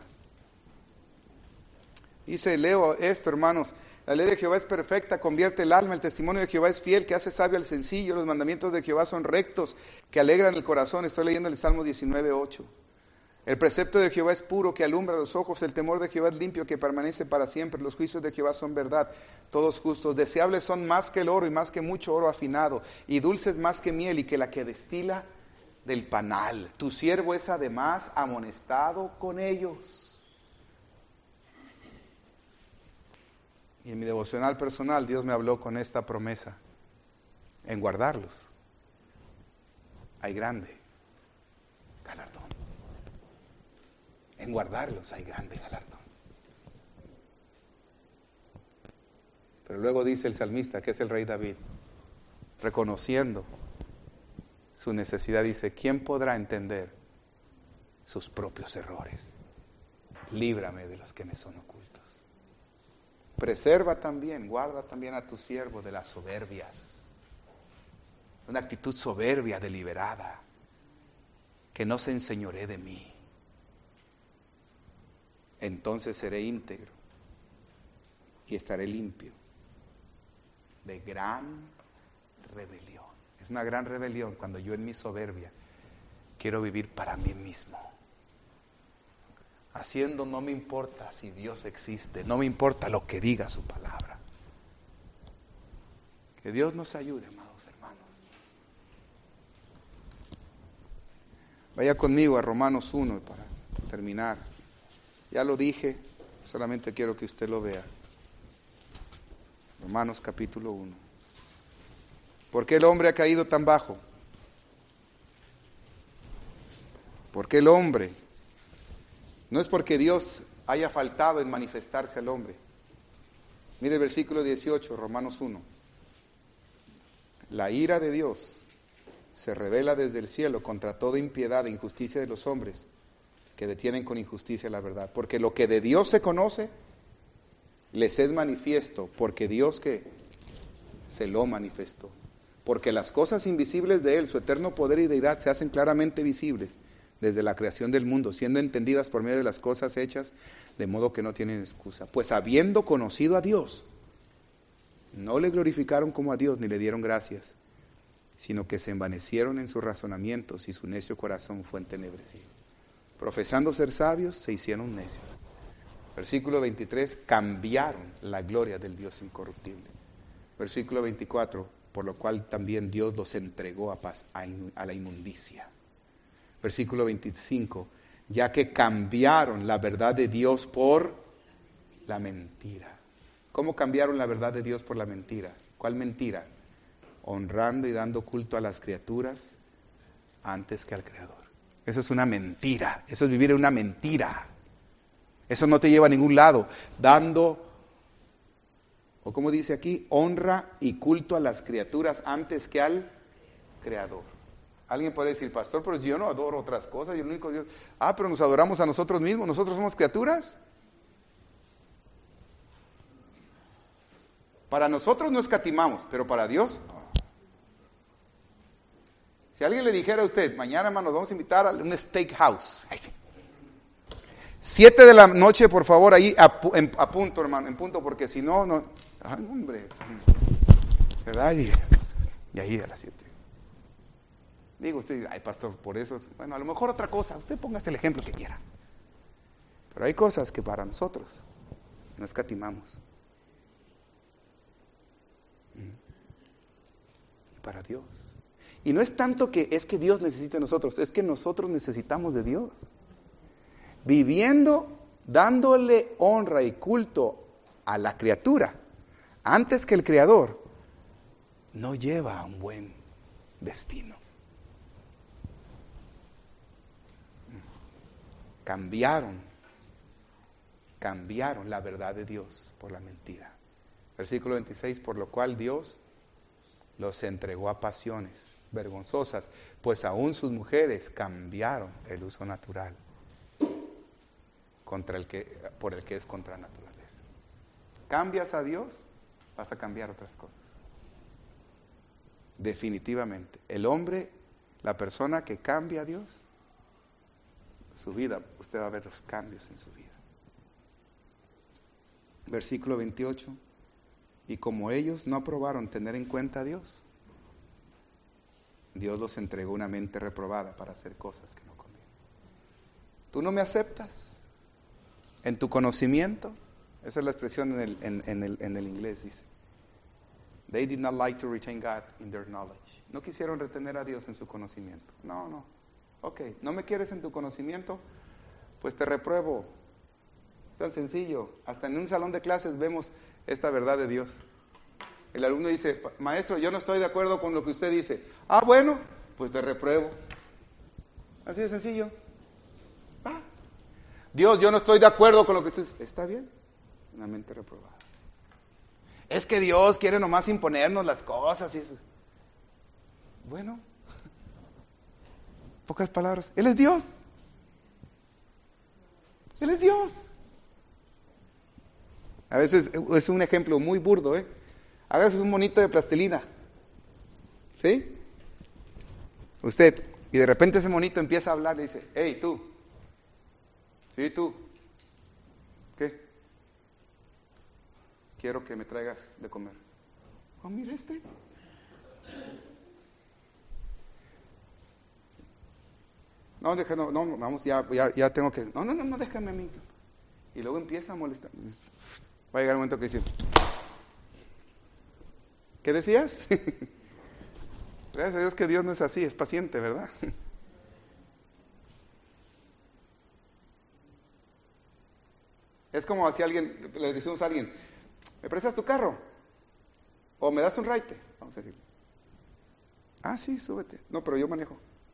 dice, leo esto, hermanos, la ley de Jehová es perfecta, convierte el alma, el testimonio de Jehová es fiel, que hace sabio al sencillo, los mandamientos de Jehová son rectos, que alegran el corazón. Estoy leyendo el Salmo diecinueve, ocho. El precepto de Jehová es puro, que alumbra los ojos, el temor de Jehová es limpio, que permanece para siempre. Los juicios de Jehová son verdad, todos justos. Deseables son más que el oro y más que mucho oro afinado, y dulces más que miel y que la que destila del panal. Tu siervo es además amonestado con ellos. Y en mi devocional personal Dios me habló con esta promesa: en guardarlos hay grande galardón. En guardarlos hay grande galardón. Pero luego dice el salmista, que es el rey David, reconociendo su necesidad, dice, ¿quién podrá entender sus propios errores? Líbrame de los que me son ocultos. Preserva también, guarda también a tu siervo de las soberbias. Una actitud soberbia, deliberada, que no se enseñoree de mí. Entonces seré íntegro y estaré limpio de gran rebelión. Es una gran rebelión cuando yo en mi soberbia quiero vivir para mí mismo. Haciendo, no me importa si Dios existe, no me importa lo que diga su palabra. Que Dios nos ayude, amados hermanos. Vaya conmigo a Romanos uno para terminar. Ya lo dije, solamente quiero que usted lo vea. Romanos capítulo uno. ¿Por qué el hombre ha caído tan bajo? ¿Por qué el hombre? No es porque Dios haya faltado en manifestarse al hombre. Mire el versículo dieciocho, Romanos uno. La ira de Dios se revela desde el cielo contra toda impiedad e injusticia de los hombres que detienen con injusticia la verdad. Porque lo que de Dios se conoce, les es manifiesto, porque Dios que se lo manifestó. Porque las cosas invisibles de Él, su eterno poder y deidad, se hacen claramente visibles desde la creación del mundo, siendo entendidas por medio de las cosas hechas, de modo que no tienen excusa. Pues habiendo conocido a Dios, no le glorificaron como a Dios, ni le dieron gracias, sino que se envanecieron en sus razonamientos, y su necio corazón fue entenebrecido. Profesando ser sabios, se hicieron necios. Versículo veintitrés, cambiaron la gloria del Dios incorruptible. Versículo veinticuatro, por lo cual también Dios los entregó a, paz, a, in, a la inmundicia. Versículo veinticinco, ya que cambiaron la verdad de Dios por la mentira. ¿Cómo cambiaron la verdad de Dios por la mentira? ¿Cuál mentira? Honrando y dando culto a las criaturas antes que al Creador. Eso es una mentira, eso es vivir en una mentira. Eso no te lleva a ningún lado. Dando, o como dice aquí, honra y culto a las criaturas antes que al Creador. Alguien puede decir, pastor, pero yo no adoro otras cosas, yo el único Dios. Ah, pero nos adoramos a nosotros mismos, nosotros somos criaturas. Para nosotros no escatimamos, pero para Dios, no. Si alguien le dijera a usted, mañana, hermano, nos vamos a invitar a un steakhouse. Ahí sí. Siete de la noche, por favor, ahí a, en, a punto, hermano, en punto, porque si no, no. Ay, hombre. ¿Verdad? Y, y ahí a las siete. Digo usted, ay, pastor, por eso, bueno, a lo mejor otra cosa, usted póngase el ejemplo que quiera. Pero hay cosas que para nosotros no escatimamos. Y para Dios. Y no es tanto que es que Dios necesite de nosotros, es que nosotros necesitamos de Dios. Viviendo, dándole honra y culto a la criatura antes que el Creador, no lleva a un buen destino. Cambiaron, cambiaron la verdad de Dios por la mentira. Versículo veintiséis, por lo cual Dios los entregó a pasiones vergonzosas, pues aún sus mujeres cambiaron el uso natural contra el que, por el que es contra la naturaleza. Cambias a Dios, vas a cambiar otras cosas. Definitivamente. El hombre, la persona que cambia a Dios, su vida, usted va a ver los cambios en su vida. Versículo veintiocho. Y como ellos no aprobaron tener en cuenta a Dios, Dios los entregó una mente reprobada para hacer cosas que no convienen. ¿Tú no me aceptas? En tu conocimiento, esa es la expresión en el, en, en el, en el inglés, dice. They did not like to retain God in their knowledge. No quisieron retener a Dios en su conocimiento. No, no. Ok, ¿no me quieres en tu conocimiento? Pues te repruebo. Tan sencillo. Hasta en un salón de clases vemos esta verdad de Dios. El alumno dice, maestro, yo no estoy de acuerdo con lo que usted dice. Ah, bueno, pues te repruebo. Así de sencillo. Ah. Dios, yo no estoy de acuerdo con lo que tú dices. Está bien. Una mente reprobada. Es que Dios quiere nomás imponernos las cosas y eso. Bueno, pocas palabras. Él es Dios. Él es Dios. A veces es un ejemplo muy burdo, ¿eh? Hágase un monito de plastilina. ¿Sí? Usted, y de repente ese monito empieza a hablar y dice, hey, tú. Sí, tú. ¿Qué? Quiero que me traigas de comer. Oh, mira este. No, deja, no, no, vamos, ya, ya, ya tengo que. No, no, no, no, déjame a mí. Y luego empieza a molestar. Va a llegar un momento que dice, ¿qué decías? Gracias a Dios que Dios no es así, es paciente, ¿verdad? Es como si alguien, le decimos a alguien, ¿me prestas tu carro? ¿O me das un raite? Vamos a decir. Ah, sí, súbete. No, pero yo manejo.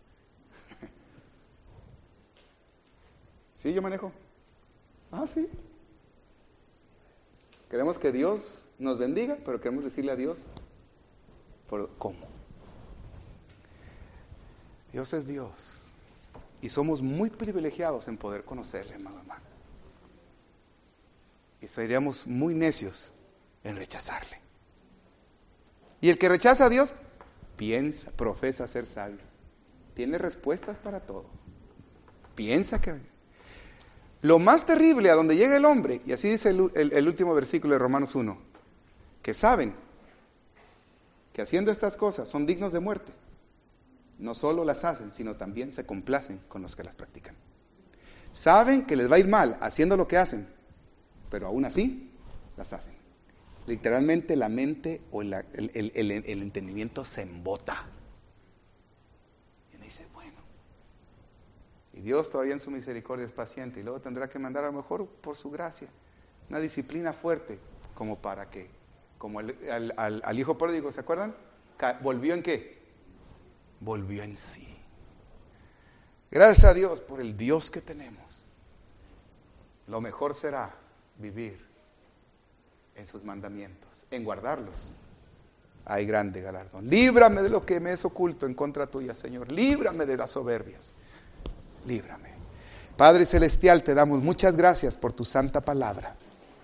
Sí, yo manejo. Ah, sí. Queremos que Dios nos bendiga, pero queremos decirle a Dios, ¿por cómo? Dios es Dios. Y somos muy privilegiados en poder conocerle, amado hermano. Y seríamos muy necios en rechazarle. Y el que rechaza a Dios, piensa, profesa ser sabio. Tiene respuestas para todo. Piensa que... Lo más terrible a donde llega el hombre, y así dice el, el, el último versículo de Romanos uno, que saben que haciendo estas cosas son dignos de muerte. No solo las hacen, sino también se complacen con los que las practican. Saben que les va a ir mal haciendo lo que hacen, pero aún así las hacen. Literalmente la mente o la, el, el, el, el entendimiento se embota. Y uno dice, bueno, y Dios todavía en su misericordia es paciente, y luego tendrá que mandar a lo mejor por su gracia una disciplina fuerte, como para que, como el, al, al, al hijo pródigo, ¿se acuerdan? ¿Volvió en qué? Volvió en sí. Gracias a Dios por el Dios que tenemos. Lo mejor será vivir en sus mandamientos, en guardarlos. Hay grande galardón. Líbrame de lo que me es oculto en contra tuya, Señor. Líbrame de las soberbias. Líbrame. Padre Celestial, te damos muchas gracias por tu santa palabra.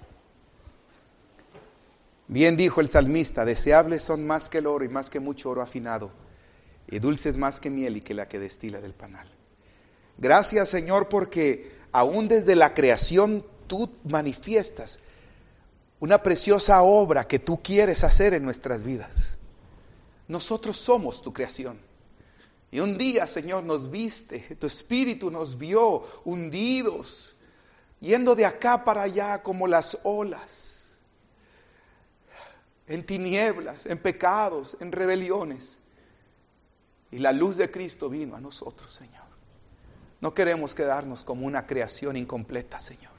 Bien dijo el salmista, deseables son más que el oro y más que mucho oro afinado, y dulces más que miel y que la que destila del panal. Gracias, Señor, porque aún desde la creación tú manifiestas una preciosa obra que tú quieres hacer en nuestras vidas. Nosotros somos tu creación. Y un día, Señor, nos viste, tu espíritu nos vio hundidos, yendo de acá para allá como las olas, en tinieblas, en pecados, en rebeliones. Y la luz de Cristo vino a nosotros, Señor. No queremos quedarnos como una creación incompleta, Señor.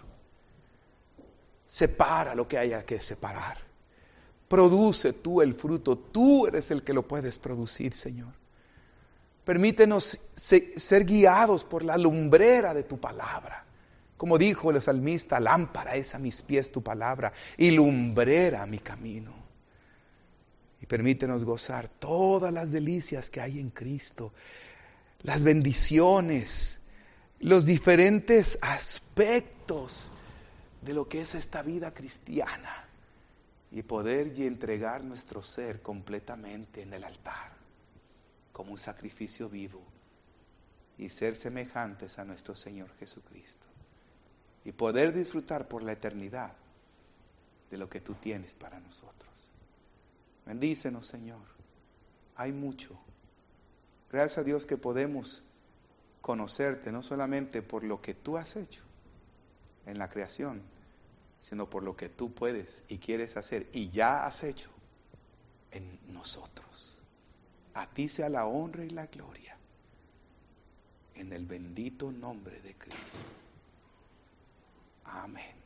Separa lo que haya que separar. Produce tú el fruto. Tú eres el que lo puedes producir, Señor. Permítenos ser guiados por la lumbrera de tu palabra. Como dijo el salmista, lámpara es a mis pies tu palabra y lumbrera mi camino. Y permítenos gozar todas las delicias que hay en Cristo, las bendiciones, los diferentes aspectos de lo que es esta vida cristiana, y poder y entregar nuestro ser completamente en el altar como un sacrificio vivo y ser semejantes a nuestro Señor Jesucristo y poder disfrutar por la eternidad de lo que tú tienes para nosotros. Bendícenos, Señor. Hay mucho. Gracias a Dios que podemos conocerte no solamente por lo que tú has hecho en la creación, sino por lo que tú puedes y quieres hacer y ya has hecho en nosotros. A ti sea la honra y la gloria en el bendito nombre de Cristo. Amén.